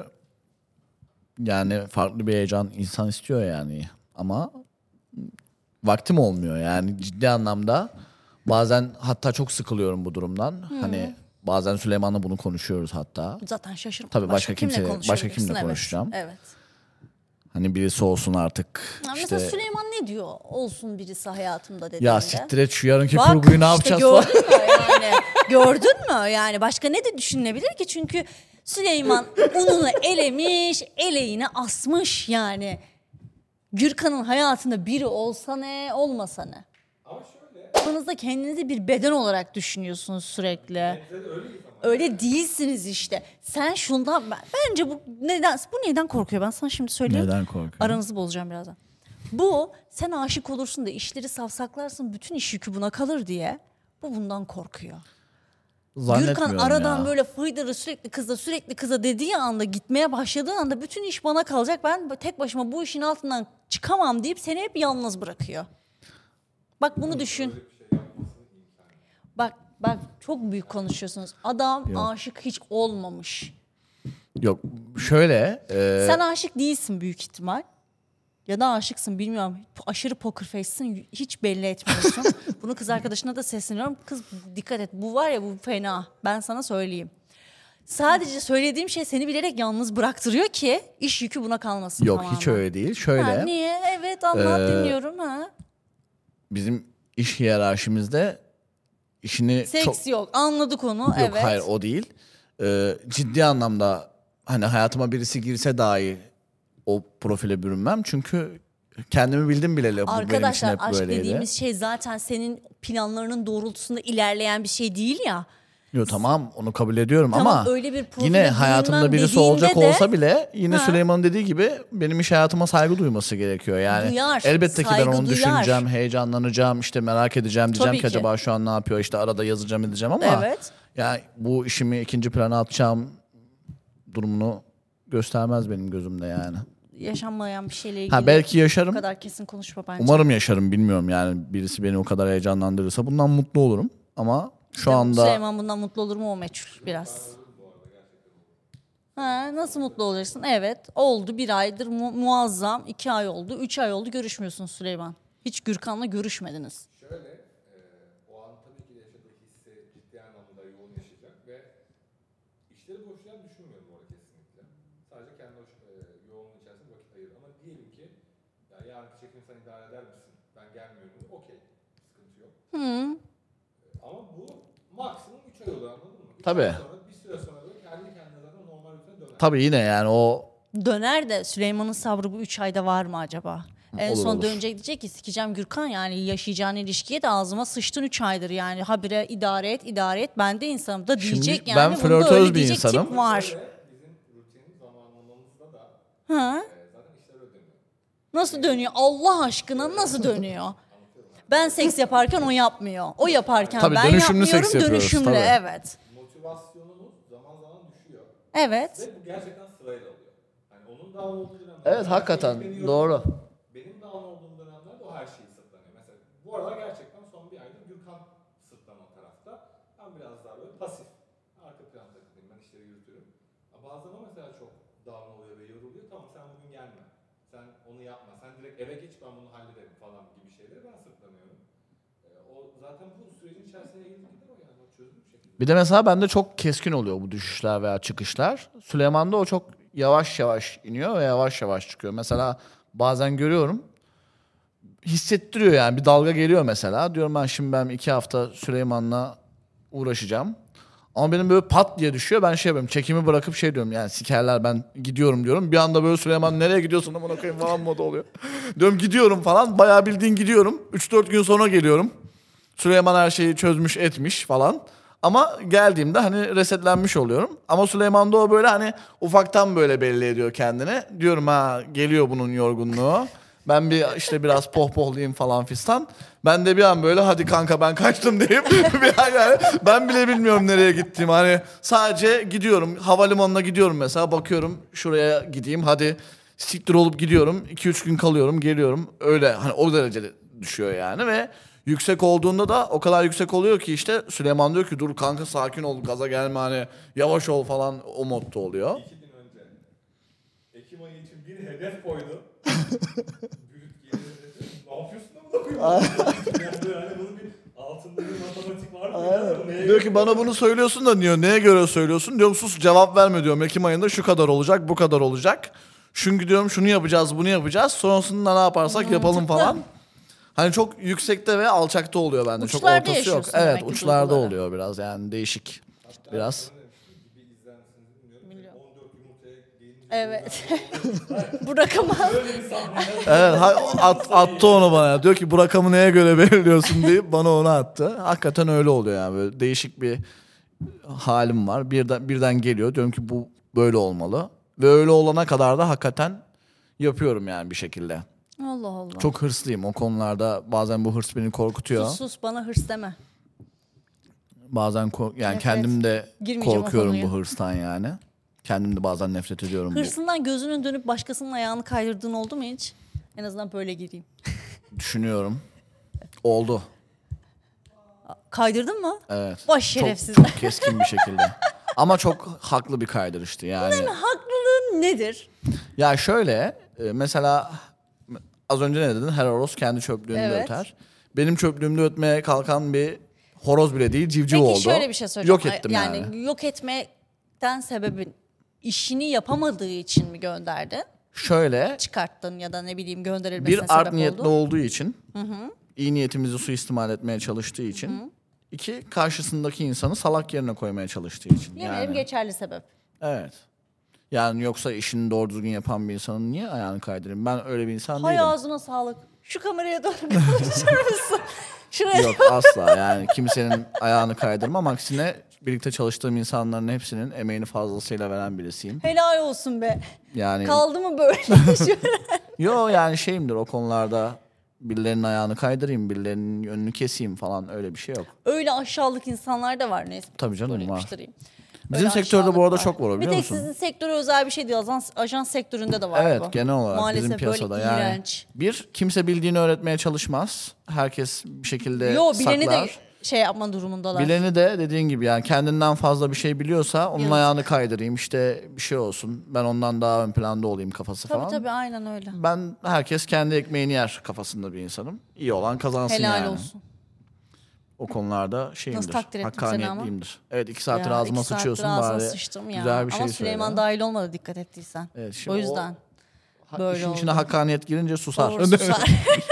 yani farklı bir heyecan insan istiyor yani. Ama vaktim olmuyor yani ciddi anlamda. Bazen hatta çok sıkılıyorum bu durumdan. Hani bazen Süleyman'la bunu konuşuyoruz hatta. Zaten şaşırma. Tabii başka kimle kimse- konuşabilirsin? başka kimle Evet, konuşacağım. Evet. Hani birisi olsun artık. Ya işte mesela Süleyman ne diyor? Olsun birisi hayatımda dediğinde. ya siktir et şu yarınki Bak, kurguyu ne işte yapacağız falan. gördün mü yani? Gördün mü? Yani başka ne de düşünülebilir ki? Çünkü Süleyman ununu elemiş, eleğini asmış yani. Gürkan'ın hayatında biri olsa ne, olmasa ne? Ama şöyle, Kafanızda kendinizi bir beden olarak düşünüyorsunuz sürekli. Öyle değilsiniz işte. Sen şundan, ben- bence bu neden, bu neden korkuyor? Ben sana şimdi söyleyeyim. Neden korkuyor? Aranızı bozacağım birazdan. Bu, sen aşık olursun da işleri savsaklarsın, bütün iş yükü buna kalır diye. Bu bundan korkuyor. Gürkan Zannetmiyorum aradan ya. böyle fıydırı sürekli kıza sürekli kıza dediği anda, gitmeye başladığı anda bütün iş bana kalacak. Ben tek başıma bu işin altından çıkamam deyip seni hep yalnız bırakıyor. Bak bunu düşün. Bak bak çok büyük konuşuyorsunuz. Adam Yok. aşık hiç olmamış. Yok şöyle. e, Sen aşık değilsin büyük ihtimal. Ya da aşıksın bilmiyorum. Aşırı poker face'sin, hiç belli etmiyorsun. Bunu kız arkadaşına da sesleniyorum. Kız dikkat et, bu var ya, bu fena. Ben sana söyleyeyim. Sadece söylediğim şey seni bilerek yalnız bıraktırıyor ki iş yükü buna kalmasın yok tamamen. hiç öyle değil. Şöyle. Ha, niye? Evet anlat, Ee, dinliyorum. Ha. Bizim iş hiyerarşimizde işini Seks çok yok, anladık onu. yok evet. hayır o değil. Ee, ciddi anlamda hani hayatıma birisi girse dahi o profile bürünmem. Çünkü kendimi bildim bileli bu benim için Arkadaşlar hep aşk böyleydi. dediğimiz şey zaten senin planlarının doğrultusunda ilerleyen bir şey değil ya. Yo, tamam onu kabul ediyorum Tamam, ama öyle bir profile yine hayatımda bürünmem birisi dediğinde olacak de- olsa bile yine Ha. Süleyman'ın dediği gibi benim iş hayatıma saygı duyması gerekiyor. Yani Duyar, elbette ki ben saygı onu duyar. düşüneceğim, heyecanlanacağım, işte merak edeceğim, diyeceğim Tabii ki ki. acaba şu an ne yapıyor, işte arada yazacağım edeceğim ama Evet. ya bu işimi ikinci plana atacağım durumunu göstermez benim gözümde yani. Yaşanmayan bir şeyle ilgili. Ha belki Bu yaşarım. kadar kesin konuşma bence. Umarım yaşarım bilmiyorum yani birisi beni o kadar heyecanlandırırsa bundan mutlu olurum ama şu İşte anda Süleyman bundan mutlu olur mu, o meçhul biraz. Ha, nasıl mutlu olacaksın? Evet oldu, bir aydır mu- muazzam, iki ay oldu, üç ay oldu görüşmüyorsun Süleyman. Hiç Gürkan'la görüşmediniz. şöyle e, o an tabii ki de yaşadığı hissi ciddi anlamda yoğun yaşayacak ve işleri boşlayan düşünmüyorum orada kesinlikle. Sadece kendi hoş, e, yoğunluğun içerisinde vakit ayır. Ama diyelim ki ya yarınki çekim sen idare eder misin? Ben gelmiyorum. Okey. Sıkıntı yok. Hı. Ama bu maksimum üç ay olur, anladın mı? üç Tabii. ay sonra bir süre sonra böyle kendi kendine zaten normal rutine döner. tabii yine yani o Döner de Süleyman'ın sabrı bu üç ayda var mı acaba? En Olur, son olur. dönecek, diyecek ki sikeceğim Gürkan, yani yaşayacağın ilişkiye de ağzıma sıçtın üç aydır yani. Habire idare et idare et, ben de insanım da Şimdi diyecek yani. ben Bunda flörtöz öyle bir diyecek insanım. tip var. Şöyle, bizim rutin zamanlamamızda da Ha? e, zaten işler ödeniyor. Nasıl dönüyor? Allah aşkına nasıl dönüyor? Ben seks yaparken o yapmıyor. O yaparken Tabii, ben dönüşümlü yapmıyorum. seks yapıyoruz, Dönüşümlü, tabii. evet. Motivasyonumuz zaman zaman düşüyor. Evet. Ve bu gerçekten sırayla oluyor. Hani onun down olduğu dönemler. evet her şey hakikaten yükleniyor. doğru. Benim down olduğum dönemlerde o her şeyi sırtlanıyor. Mesela bu aralar gerçekten son bir aydır Gürkan sırtlanan tarafta. Ben biraz daha böyle pasif. Arka plan takılayım, ben işleri yürütürüm. Ama bazen o mesela çok down oluyor ve yoruluyor. Tamam sen bugün gelme. Sen onu yapma. Sen direkt eve geç, ben bunu hallederim falan gibi şeyleri ben sırtlanıyorum. Ee, o zaten bu sürecin içerisine eğilip gider o yani. O çözülür bir şekilde. Bir de mesela bende çok keskin oluyor bu düşüşler veya çıkışlar. Süleyman'da o çok yavaş yavaş iniyor ve yavaş yavaş çıkıyor. Mesela bazen görüyorum hissettiriyor yani. Bir dalga geliyor mesela. Diyorum ben şimdi ben iki hafta Süleyman'la uğraşacağım. Ama benim böyle pat diye düşüyor. Ben şey yapıyorum. Çekimi bırakıp şey diyorum. Yani sikerler ben gidiyorum diyorum. Bir anda böyle Süleyman nereye gidiyorsun amına koyayım falan modu oluyor. Diyorum gidiyorum falan. Bayağı bildiğin gidiyorum. üç dört gün sonra geliyorum. Süleyman her şeyi çözmüş etmiş falan. Ama geldiğimde hani resetlenmiş oluyorum. Ama Süleyman da o böyle hani ufaktan böyle belli ediyor kendini. Diyorum ha geliyor bunun yorgunluğu. Ben bir işte biraz pohpohlayayım falan fistan. Ben de bir an böyle hadi kanka ben kaçtım deyip bir an yani ben bile bilmiyorum nereye gittiğimi. Hani sadece gidiyorum havalimanına gidiyorum mesela bakıyorum şuraya gideyim hadi siktir olup gidiyorum. iki üç gün kalıyorum geliyorum. Öyle hani o derecede düşüyor yani ve yüksek olduğunda da o kadar yüksek oluyor ki işte Süleyman diyor ki dur kanka sakin ol gaza gelme hani yavaş ol falan o modda oluyor. İki gün önce Ekim ayı için bir hedef koydu. Brüt gelir dedi. Ne yapıyorsun da bunu koyuyorsun? Yani böyle hani bunun bir altında bir matematik var mı? Ya? Neye Diyor ki bana bunu söylüyorsun da diyor neye göre söylüyorsun? Diyorum sus cevap verme diyorum. Ekim ayında şu kadar olacak bu kadar olacak. Çünkü diyorum şunu yapacağız bunu yapacağız. Sonrasında ne yaparsak yapalım falan. Hani çok yüksekte ve alçakta oluyor bende. Çok Uçlarda ortası yok. yaşıyorsun Evet demek ki uçlarda duyguları. oluyor biraz yani değişik. Biraz. bir izler misiniz bilmiyorum. Bilmiyorum. on dört yumurtaya gelince Evet. Bu rakamı böyle bir sahne. Evet ha- at, attı onu bana. Diyor ki bu rakamı neye göre belirliyorsun deyip bana onu attı. Hakikaten öyle oluyor yani böyle değişik bir halim var. Birden birden geliyor. Diyorum ki bu böyle olmalı. Ve öyle olana kadar da hakikaten yapıyorum yani bir şekilde. Allah Allah. Çok hırslıyım o konularda. Bazen bu hırs beni korkutuyor. Sus sus bana hırs deme. Bazen ko- yani Nefret. kendim de Girmeyeceğim o korkuyorum konuya. bu hırstan yani. Kendim de bazen nefret ediyorum bu. Hırsından gözünün dönüp başkasının ayağını kaydırdığın oldu mu hiç? En azından böyle gireyim. Düşünüyorum. Oldu. Kaydırdın mı? Evet. Baş Çok, şerefsiz. çok keskin bir şekilde. Ama çok haklı bir kaydırıştı yani. Haklılığın nedir? Ya şöyle e, mesela az önce ne dedin? Her horoz kendi çöplüğünde Evet. öter. Benim çöplüğümde ötmeye kalkan bir horoz bile değil civciv Peki oldu. şöyle bir şey söyleyeceğim. Yok ettim yani. yani. Yok etmekten sebebin işini yapamadığı için mi gönderdin? Şöyle Çıkarttın ya da ne bileyim gönderilmesine bir sebep art niyetli oldu. olduğu için iyi niyetimizi suistimal etmeye çalıştığı için iki karşısındaki insanı salak yerine koymaya çalıştığı için. Yemeğim Yani. geçerli sebep. Evet. Yani yoksa işini doğru düzgün yapan bir insanın niye ayağını kaydırayım? Ben öyle bir insan Hay değilim. ağzına sağlık. Şu kameraya doğru konuşur musun? Şuraya Yok asla yani kimsenin ayağını kaydırmam. Aksine birlikte çalıştığım insanların hepsinin emeğini fazlasıyla veren birisiyim. helal olsun be. Yani Kaldı mı böyle? yo yani şeyimdir o konularda birilerinin ayağını kaydırayım, birilerinin önünü keseyim falan öyle bir şey yok. Öyle aşağılık insanlar da var neyse. Tabii canım, Böyle var. yapıştırayım. Bizim Öyle sektörde bu aşağılık arada çok var, biliyor Bir tek musun? sizin sektöre özel bir şey değil. Ajans, ajans sektöründe de var Evet bu. genel olarak Maalesef bizim piyasada böyle yani. iğrenç. Bir kimse bildiğini öğretmeye çalışmaz. Herkes bir şekilde Yo bileni saklar. de şey yapma durumundalar. Bileni de dediğin gibi yani kendinden fazla bir şey biliyorsa onun Yazık. ayağını kaydırayım işte bir şey olsun. Ben ondan daha ön planda olayım kafası Tabii falan. tabii aynen öyle. Ben herkes kendi ekmeğini yer kafasında bir insanım. İyi olan kazansın Helal yani. olsun. O konularda şeyimdir. Nasıl takdir ettim seni ama? Hakkaniyetliyimdir. Evet iki saattir Ya, ağzıma iki saattir sıçıyorsun ağzına bari. sıçtım ya. Güzel bir şey Ama Süleyman söyle. dahil olmadı dikkat ettiysen. Evet, şimdi O yüzden. Ha, böyle işin oldu. içine hakkaniyet girince susar. Doğru susar.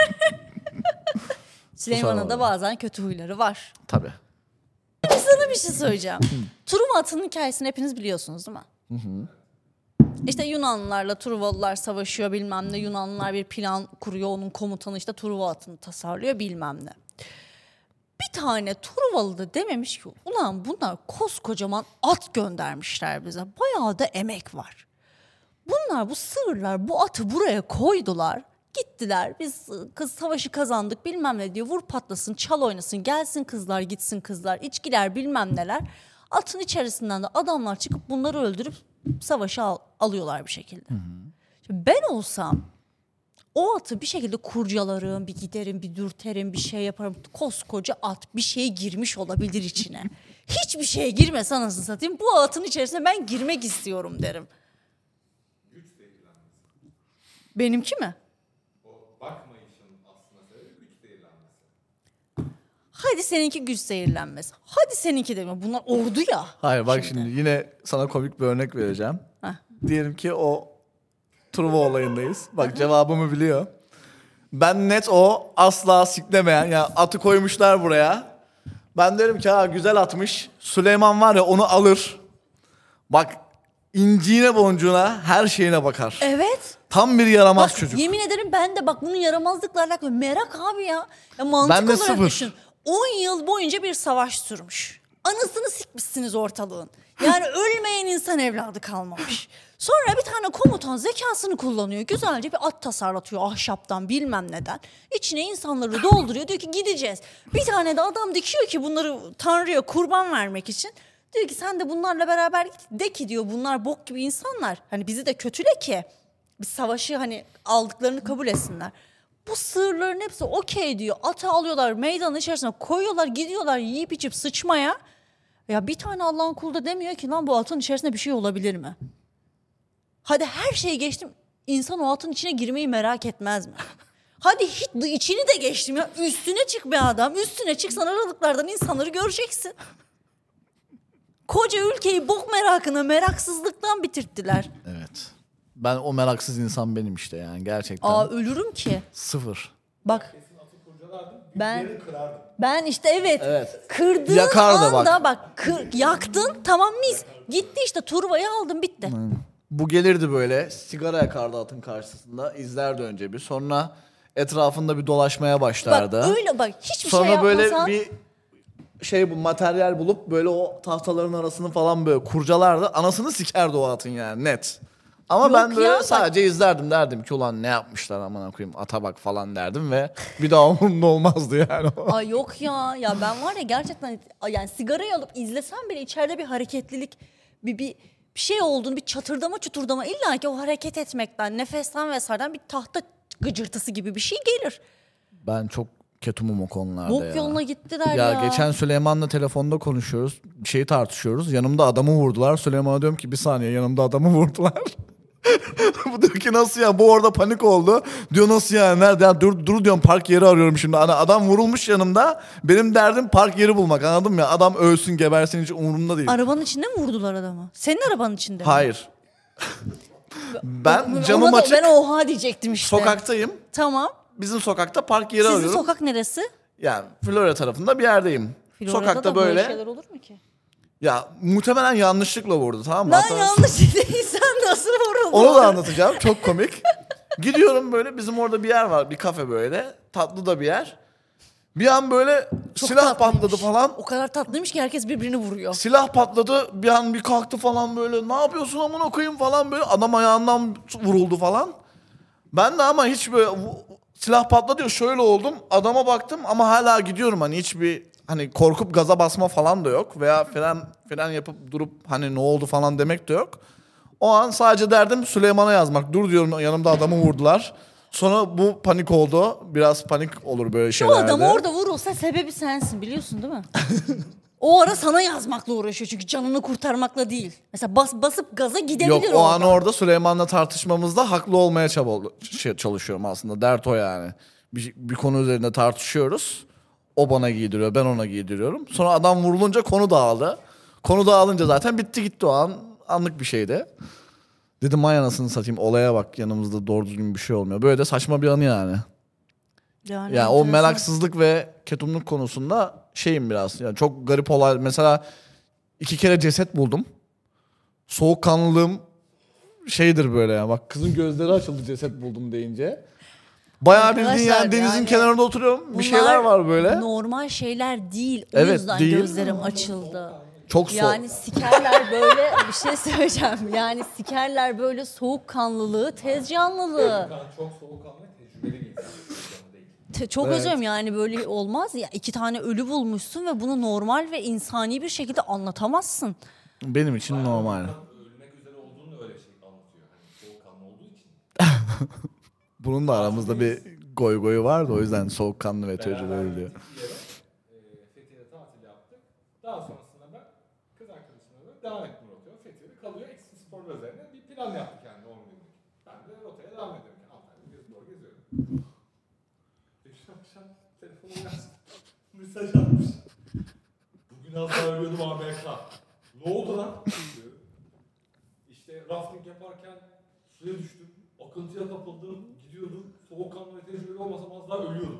Süleyman'ın Susar da abi. bazen kötü huyları var. Tabii. Sana bir şey söyleyeceğim. Truva atının hikayesini hepiniz biliyorsunuz değil mi? İşte Yunanlılarla Truvalılar savaşıyor bilmem ne. Yunanlılar bir plan kuruyor. Onun komutanı işte Truva atını tasarlıyor bilmem ne. Bir tane Truvalı da dememiş ki ulan bunlar koskocaman at göndermişler bize. Bayağı da emek var. Bunlar bu sığırlar bu atı buraya koydular. Gittiler biz kız savaşı kazandık bilmem ne diyor. Vur patlasın çal oynasın gelsin kızlar gitsin kızlar içkiler bilmem neler. Atın içerisinden de adamlar çıkıp bunları öldürüp savaşı al- alıyorlar bir şekilde. Şimdi ben olsam o atı bir şekilde kurcalarım, bir giderim, bir dürterim, bir şey yaparım. Koskoca at bir şey girmiş olabilir içine. Hiçbir şey girmese anasını satayım. Bu atın içerisine ben girmek istiyorum derim. Benimki mi? O bakmayışın aslında sebebi güç zehirlenmesi. Hadi seninki güç zehirlenmesi. Hadi seninki de mi? Bunlar ordu ya. Hayır bak şimdi. yine sana komik bir örnek vereceğim. Heh. Diyelim ki o Truva olayındayız. Bak cevabımı biliyor. Ben net o asla siklemeyen. Yani atı koymuşlar buraya. Ben derim ki ha güzel atmış. Süleyman var ya onu alır. Bak inciğine boncuğuna her şeyine bakar. Evet. Tam bir yaramaz Bak çocuk. yemin ederim ben de bak bunun yaramazlıkla alakalı. Merak abi ya. Ya mantık Ben de olarak sıfır. düşün. on yıl boyunca bir savaş sürmüş. Anasını sikmişsiniz ortalığın. Yani ölmeyen insan evladı kalmamış. Sonra bir tane komutan zekasını kullanıyor. Güzelce bir at tasarlatıyor ahşaptan bilmem neden. İçine insanları dolduruyor. Diyor ki gideceğiz. Bir tane de adam dikiyor ki bunları Tanrı'ya kurban vermek için. Diyor ki sen de bunlarla beraber git. De ki diyor bunlar bok gibi insanlar. Hani bizi de kötüle ki. Biz savaşı hani aldıklarını kabul etsinler. Bu sığırların hepsi okey diyor. Atı alıyorlar meydanın içerisine koyuyorlar gidiyorlar yiyip içip sıçmaya. Ya bir tane Allah'ın kulu da demiyor ki lan bu atın içerisinde bir şey olabilir mi? Hadi her şeyi geçtim. İnsan o atın içine girmeyi merak etmez mi? Hadi hiç içini de geçtim ya. Üstüne çık be adam. Üstüne çıksan aralıklardan insanları göreceksin. Koca ülkeyi bok merakına, meraksızlıktan bitirttiler. Evet. Ben o meraksız insan benim işte yani gerçekten. Aa ölürüm ki. Sıfır. Bak Atı kurcalardım, Ben- yerini kırardım. ben işte evet, Evet. kırdığın Yakar da anda bak. bak, kır, yaktın tamam mis. Gitti işte turbayı aldın bitti. Bu gelirdi böyle sigara yakardı atın karşısında izlerdi önce bir sonra etrafında bir dolaşmaya Bak başlardı. öyle bak hiçbir Sonra şey böyle yapmasan. bir şey bu materyal bulup böyle o tahtaların arasını falan böyle kurcalardı. Anasını sikerdi o atın yani net. Ama Yok ben böyle ya, bak- sadece izlerdim derdim ki ulan ne yapmışlar amına koyayım ata bak falan derdim ve bir daha umurumda olmazdı yani o. Ay yok ya ya ben var ya gerçekten yani sigarayı alıp izlesem bile içeride bir hareketlilik bir bir bir şey olduğunu bir çatırdama çuturdama illa ki o hareket etmekten nefesten vesaireden bir tahta gıcırtısı gibi bir şey gelir. Ben çok ketumum o konularda Bok ya. yoluna gittiler ya. Ya geçen Süleyman'la telefonda konuşuyoruz. Bir şeyi tartışıyoruz. Yanımda adamı vurdular. Süleyman'a diyorum ki bir saniye yanımda adamı vurdular. Bu diyor ki nasıl ya? Bu orada panik oldu. Diyor nasıl ya? Nerede? Ya dur dur diyorum park yeri arıyorum şimdi. Hani adam vurulmuş yanımda. Benim derdim park yeri bulmak anladın mı ya? Adam ölsün gebersin hiç umurumda değil. Arabanın içinde mi vurdular adamı? Senin arabanın içinde mi? Hayır. Ben Ona camım da açık. Ben oha diyecektim işte. Sokaktayım. Tamam. Bizim sokakta park yeri Sizin arıyorum. sokak neresi? Yani Florya tarafında bir yerdeyim. Florya'da Sokakta da böyle böyle. şeyler olur mu ki? Ya muhtemelen yanlışlıkla vurdu tamam mı? Lan Hatta yanlış değilsen nasıl vuruldun? onu da anlatacağım. Çok komik. Gidiyorum böyle bizim orada bir yer var. Bir kafe böyle. Tatlı da bir yer. Bir an böyle Çok silah tatlıymış. patladı falan. O kadar tatlıymış ki herkes birbirini vuruyor. Silah patladı. Bir an bir kalktı falan böyle. Ne yapıyorsun amına koyayım falan böyle. Adam ayağından vuruldu falan. Ben de ama hiç böyle vu- silah patladı diyor. Şöyle oldum. Adama baktım ama hala gidiyorum. Hani hiçbir hani korkup gaza basma falan da yok. Veya fren, fren yapıp durup hani ne oldu falan demek de yok. O an sadece derdim Süleyman'a yazmak. Dur diyorum yanımda adamı vurdular. Sonra bu panik oldu. Biraz panik olur böyle O şeylerde. adam orada vurulsa sebebi sensin biliyorsun değil mi? O ara sana yazmakla uğraşıyor çünkü canını kurtarmakla değil. Mesela bas, basıp gaza gidebilir Yok o orada. an orada Süleyman'la tartışmamızda haklı olmaya çaba şey, çalışıyorum aslında. Dert o yani. Bir, bir konu üzerinde tartışıyoruz. O bana giydiriyor, ben ona giydiriyorum. Sonra adam vurulunca konu dağıldı. Konu dağılınca zaten bitti gitti o an. Anlık bir şeydi. Dedim ay anasını satayım olaya bak yanımızda doğru düzgün bir şey olmuyor. Böyle de saçma bir anı yani. Yani Yani o enteresan. meraksızlık ve ketumluk konusunda şeyim biraz. Yani çok garip olay. Mesela iki kere ceset buldum. Soğukkanlılığım şeydir böyle ya. Bak kızın gözleri açıldı ceset buldum deyince. Bayağı bildiğin Arkadaşlar yani denizin yani kenarında oturuyorum. Bir Bunlar şeyler var böyle. normal şeyler değil. O Evet, yüzden değil. gözlerim açıldı. Çok soğuk. Yani sikerler böyle bir şey söyleyeceğim. Yani sikerler böyle soğukkanlılığı, tez canlılığı. Ben çok soğukkanlı ve tecrübeli bir insanım. Değil. Te- Çok Evet. özlem yani böyle olmaz ya. İki tane ölü bulmuşsun ve bunu normal ve insani bir şekilde anlatamazsın. Benim için normal. Ölmek üzere olduğunu öyle şey anlatıyor. Hani soğukkanlı olduğu için. Bunun da aramızda bir goy goyu vardı o yüzden soğukkanlı ve tecrübeli diyor. Bir yere e, Fethiye'de tatil yaptık. Daha sonrasında ben kız arkadaşımla böyle devam ettim rotaya. Fethiye'de kalıyor. Ekstrem sporlar üzerine bir plan yaptık yani on günlük. Ben de rotaya devam ediyorum. Yani Antalya'da gezip doğru geziyorum. Geçen akşam telefonumu açtım. Mesaj atmış. Bugün az daha ölüyordum A B K. Ne oldu lan? Diyorum. İşte rafting yaparken suya düştüm. O akıntıya kapıldım, gidiyordum. Soğukkanlı ve tecrübeli olmasam az daha ölüyordum.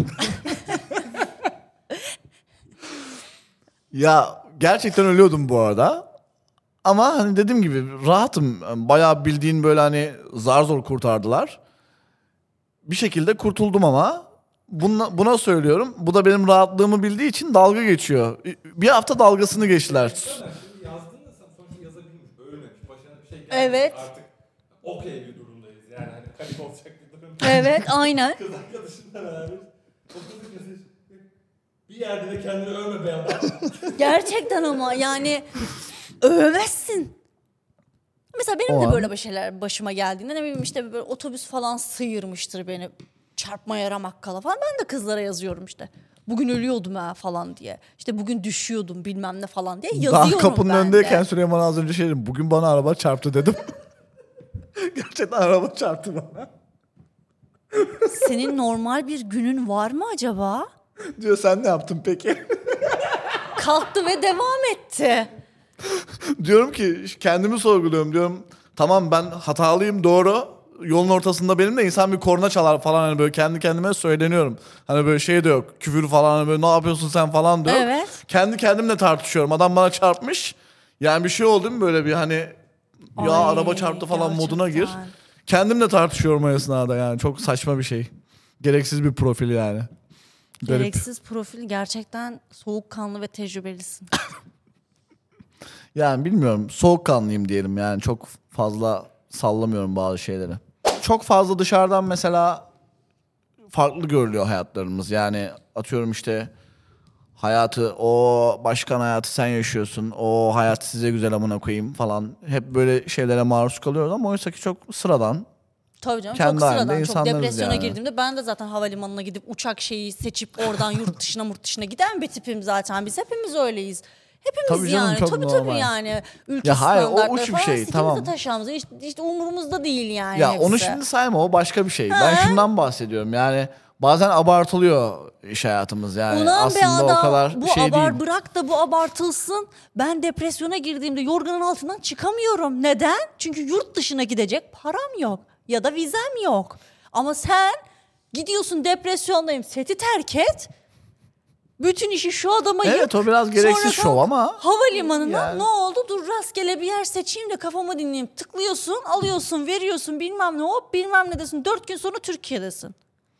Ya gerçekten ölüyordum bu arada. Ama hani dediğim gibi rahatım. Bayağı bildiğin böyle hani zar zor kurtardılar. Bir şekilde kurtuldum ama buna, buna söylüyorum. Bu da benim rahatlığımı bildiği için dalga geçiyor. Bir hafta dalgasını geçtiler. Şimdi yazdın da sen sonuçta yazabilmiş, ölmemiş, başına bir şey gelmiş. Evet. Artık okey bir durumdayız. Yani hani kayıp olacak bir durum. Evet, aynen. Kız arkadaşınla beraber o kızın mesajı. Bir yerde de kendini övme be adam. Gerçekten ama yani övemezsin. Mesela benim O de an- böyle bir şeyler başıma geldiğinde ne bileyim işte böyle otobüs falan sıyırmıştır beni. Çarpmaya ramak kala falan. Ben de kızlara yazıyorum işte. Bugün ölüyordum ha falan diye. İşte bugün düşüyordum bilmem ne falan diye yazıyorum Daha kapının ben önündeyken de. Süleyman az önce şey dedim. Bugün bana araba çarptı dedim. Gerçekten araba çarptı bana. Senin normal bir günün var mı acaba? Diyor sen ne yaptın peki? Kalktı ve devam etti. Diyorum ki kendimi sorguluyorum diyorum. Tamam ben hatalıyım doğru. Yolun ortasında benim de insan bir korna çalar falan hani böyle kendi kendime söyleniyorum. Hani böyle şey de yok. Küfür falan hani böyle ne yapıyorsun sen falan da yok. Evet. Kendi kendimle tartışıyorum. Adam bana çarpmış. Yani bir şey oldu mu böyle bir hani ya Ay, araba çarptı falan moduna gir. gerçekten. Kendimle tartışıyorum o esnada yani. Çok saçma bir şey. Gereksiz bir profil yani. Garip. Gereksiz profil, gerçekten soğukkanlı ve tecrübelisin. Yani bilmiyorum soğukkanlıyım diyelim yani çok fazla sallamıyorum bazı şeyleri. Çok fazla dışarıdan mesela farklı görülüyor hayatlarımız. Yani atıyorum işte hayatı o başkan hayatı sen yaşıyorsun. O hayat size güzel amına koyayım falan. Hep böyle şeylere maruz kalıyoruz ama oysa ki çok sıradan. Tabii canım, Kendi çok halinde sıradan. Çok insanlarız depresyona yani. girdiğimde ben de zaten havalimanına gidip uçak şeyi seçip oradan yurt dışına yurt dışına giden bir tipim zaten. Biz hepimiz öyleyiz. Hepimiz Tabii canım, yani. çok tabii normal. tabii yani. Ülke Ya hayır, o standartları uç bir falan şey, sikimizi tamam. taşağımız. Hiç, hiç umurumuzda değil yani Ya hepsi. onu şimdi sayma o başka bir şey. Ben şundan bahsediyorum yani bazen abartılıyor iş hayatımız yani. Ulan be Aslında adam, o kadar bu şey abar, değil. bırak da bu abartılsın. Ben depresyona girdiğimde yorganın altından çıkamıyorum. Neden? Çünkü yurt dışına gidecek param yok ya da vizem yok. Ama sen gidiyorsun, depresyondayım, seti terk et. Bütün işi şu adama yık. Evet, o biraz gereksiz Sonra şov kalk ama havalimanına yani- ne oldu? Dur rastgele bir yer seçeyim de kafamı dinleyeyim. Tıklıyorsun, alıyorsun, veriyorsun bilmem ne, hop bilmem ne desin. Dört gün sonra Türkiye'desin.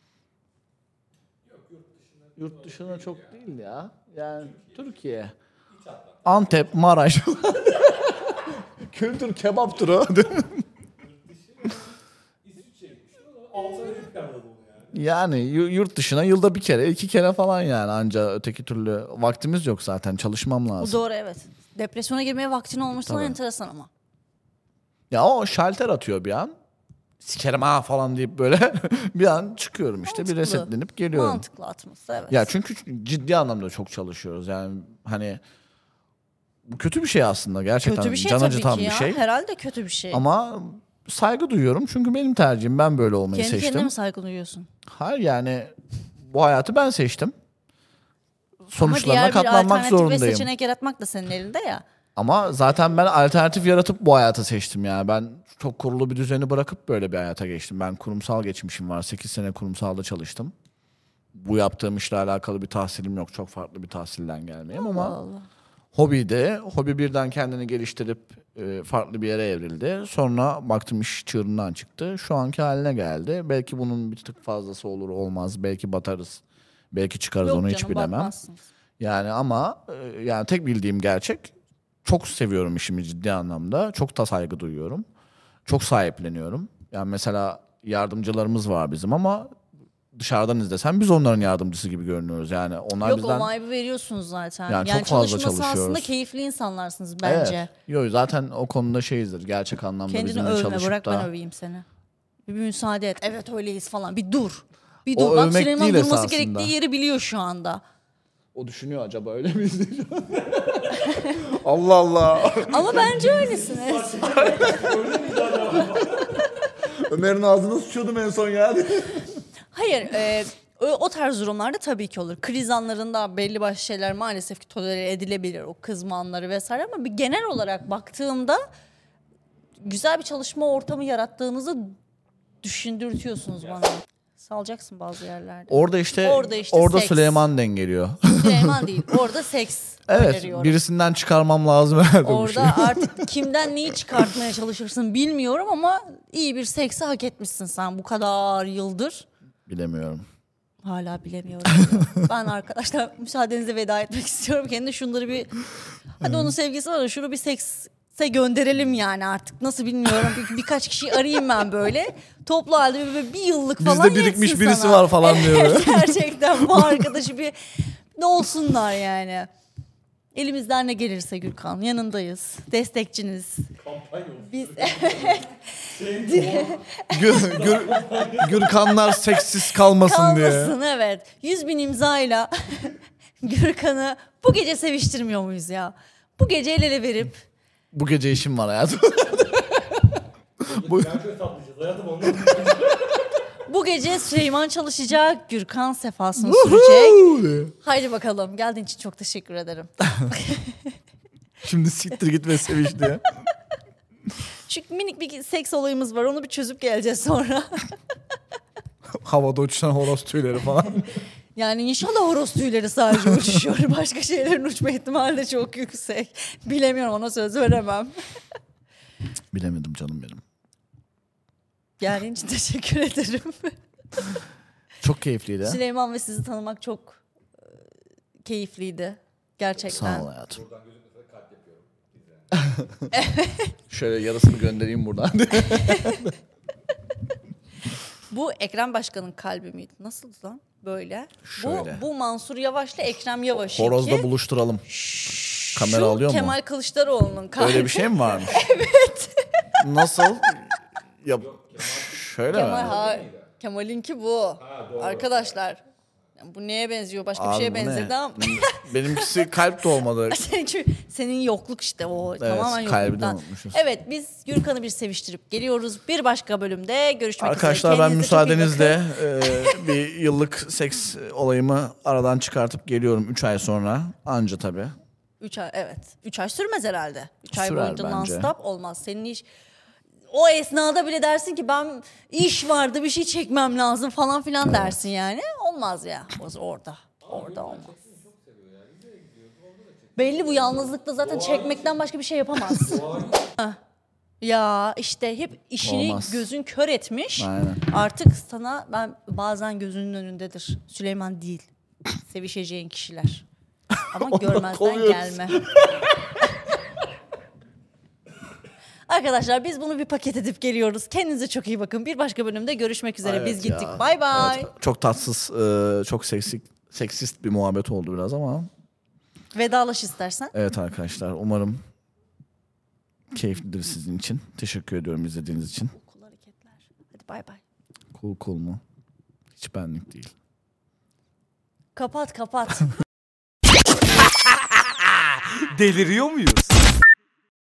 Yurt dışına çok değil ya. Yani Türkiye. Antep, Maraş. Kültür kebap turu. Altı ay planladım yani. Yani yu- yurt dışına yılda bir kere, iki kere falan yani anca öteki türlü vaktimiz yok zaten çalışmam Bu lazım. doğru, evet. Depresyona girmeye vaktin olmuş sana Tabii. enteresan ama. Ya o şalter atıyor bir an. Sikerim ha falan deyip böyle bir an çıkıyorum işte bir Mantıklı. resetlenip geliyorum. Mantıklı atması, evet. Ya çünkü ciddi anlamda çok çalışıyoruz yani hani bu kötü bir şey aslında gerçekten kötü bir şey can tabii acıtan ki bir ya. şey. Herhalde kötü bir şey. Ama saygı duyuyorum çünkü benim tercihim, ben böyle olmayı Kendi kendine seçtim. mi saygı duyuyorsun? Hayır yani bu hayatı ben seçtim. Ama Sonuçlarına diğer bir katlanmak alternatif ve zorundayım. seçenek yaratmak da senin elinde ya. Ama zaten ben alternatif yaratıp bu hayatı seçtim yani. Ben çok kurulu bir düzeni bırakıp böyle bir hayata geçtim. Ben kurumsal geçmişim var. sekiz sene kurumsalda çalıştım. Bu yaptığım işle alakalı bir tahsilim yok. Çok farklı bir tahsilden gelmeyeyim ama Allah. hobide, hobi birden kendini geliştirip e, farklı bir yere evrildi. Sonra baktım iş çığırından çıktı. Şu anki haline geldi. Belki bunun bir tık fazlası olur olmaz. Belki batarız. Belki çıkarız, Yok onu hiç canım, bilemem. batmazsın. Yani ama e, yani tek bildiğim gerçek, çok seviyorum işimi ciddi anlamda. Çok da saygı duyuyorum. Çok sahipleniyorum. Yani mesela yardımcılarımız var bizim ama dışarıdan izlesen biz onların yardımcısı gibi görünüyoruz. Yani onlar Yok, bizden... o vibe'ı veriyorsunuz zaten. Yani Yani, çok fazla çalışması aslında çalışıyoruz. keyifli insanlarsınız bence. Evet. Yok zaten o konuda şeyizdir. Gerçek anlamda Kendini bizimle övme, çalışıp bırak da... ben öveyim seni. Bir, bir müsaade et. Evet öyleyiz falan. Bir dur. Bir O dur. Bak övmek Süleyman değil durması esasında. gerektiği yeri biliyor şu anda. O düşünüyor acaba öyle miyiz? Allah Allah. Ama bence öylesin. Evet. Ömer'in ağzına sıçıyordum en son yani. Hayır, e, o, o tarz durumlarda tabii ki olur. Kriz anlarında belli başlı şeyler maalesef ki tolere edilebilir. O kızma anları vesaire, ama bir genel olarak baktığımda güzel bir çalışma ortamı yarattığınızı düşündürtüyorsunuz bana. Salacaksın bazı yerlerde. Orada işte Orada orada, işte seks. Süleyman dengeliyor. Süleyman değil. Orada seks Evet, öneriyorum. birisinden çıkarmam lazım herhalde bu Orada şeyi. artık kimden neyi çıkartmaya çalışırsın bilmiyorum ama iyi bir seksi hak etmişsin sen bu kadar yıldır. Bilemiyorum. Hala bilemiyorum. Ben arkadaşlar müsaadenizle veda etmek istiyorum. Kendi şunları bir... Hadi onun sevgisi var da şunu bir sekse gönderelim yani artık. Nasıl bilmiyorum. Bir, birkaç kişiyi arayayım ben böyle. Toplu halde bir, bir yıllık falan Bizde birikmiş yetsin birisi sana. var falan diyor. Evet, gerçekten bu arkadaşı bir ne olsunlar yani. Elimizden ne gelirse Gürkan yanındayız. Destekçiniz. Kampanya Biz Gür, gür, Gürkanlar seksiz kalmasın, diye. kalmasın evet. yüz bin imzayla Gürkan'ı bu gece seviştirmiyor muyuz ya? Bu gece el ele verip Bu gece işim var hayatım. Bu... Ben şöyle saplayacağız. Hayatım ondan bu gece Süleyman çalışacak, Gürkan sefasını sürecek. Haydi bakalım. Geldiğin için çok teşekkür ederim. Şimdi siktir git ve seviş diye. Çünkü minik bir seks olayımız var. Onu bir çözüp geleceğiz sonra. Havada uçuşan horoz tüyleri falan. Yani inşallah horoz tüyleri sadece uçuşuyor. Başka şeylerin uçma ihtimali de çok yüksek. Bilemiyorum, ona söz veremem. Bilemedim canım benim. Geldiğin için teşekkür ederim. Çok keyifliydi. Süleyman ve sizi tanımak çok e, keyifliydi. Gerçekten. Sağ ol hayatım. buradan gözümle kalp yapıyorum. Şöyle yarısını göndereyim buradan. Bu Ekrem Başkan'ın kalbi miydi? Nasıldı lan? Böyle. Şöyle. Bu, bu Mansur Yavaş'la Ekrem Yavaş'ın Horozda buluşturalım. Kamera Şu alıyor mu? Kemal Kılıçdaroğlu'nun kalbi. Öyle bir şey mi varmış? Evet. Nasıl? Ya şöyle Kemal, mi? ha, Kemal'inki bu. Ha, doğru. Arkadaşlar. Bu neye benziyor? Başka bir Abi şeye bu ne? benzedi ama. Benimkisi kalp de olmadı. Seninki, senin yokluk işte o. Tamamen kalbi de yokluktan. unutmuşuz. Evet, biz Gürkan'ı bir seviştirip geliyoruz. Bir başka bölümde görüşmek Arkadaşlar üzere. ben Kendinize çok iyi müsaadenizle bakın. e, bir yıllık seks olayımı aradan çıkartıp geliyorum üç ay sonra. Anca tabii. Üç ay, evet. Üç ay sürmez herhalde. Üç ay Sürer boyunca bence. non-stop olmaz. Senin iş... O esnada bile dersin ki ben iş vardı bir şey çekmem lazım falan filan dersin yani. Olmaz ya. O- Orada. Orada olmaz. Belli, bu yalnızlıkta zaten çekmekten başka bir şey yapamaz. Hah. Ya işte hep işini Olmaz. gözün kör etmiş. Aynen. Artık sana ben bazen gözünün önündedir. Süleyman değil. Sevişeceğin kişiler. Ama görmezden kovuyoruz. gelme. Arkadaşlar biz bunu bir paket edip geliyoruz. Kendinize çok iyi bakın. Bir başka bölümde görüşmek üzere. Evet biz gittik. ya. Bay bay. Evet, çok tatsız, e, çok seksik, seksist bir muhabbet oldu biraz ama. Vedalaş istersen. Evet arkadaşlar, umarım keyiflidir sizin için. Teşekkür ediyorum izlediğiniz için. Cool hareketler. Hadi bay bay. Cool cool mu? Hiç benlik değil. Kapat kapat. Deliriyor muyuz?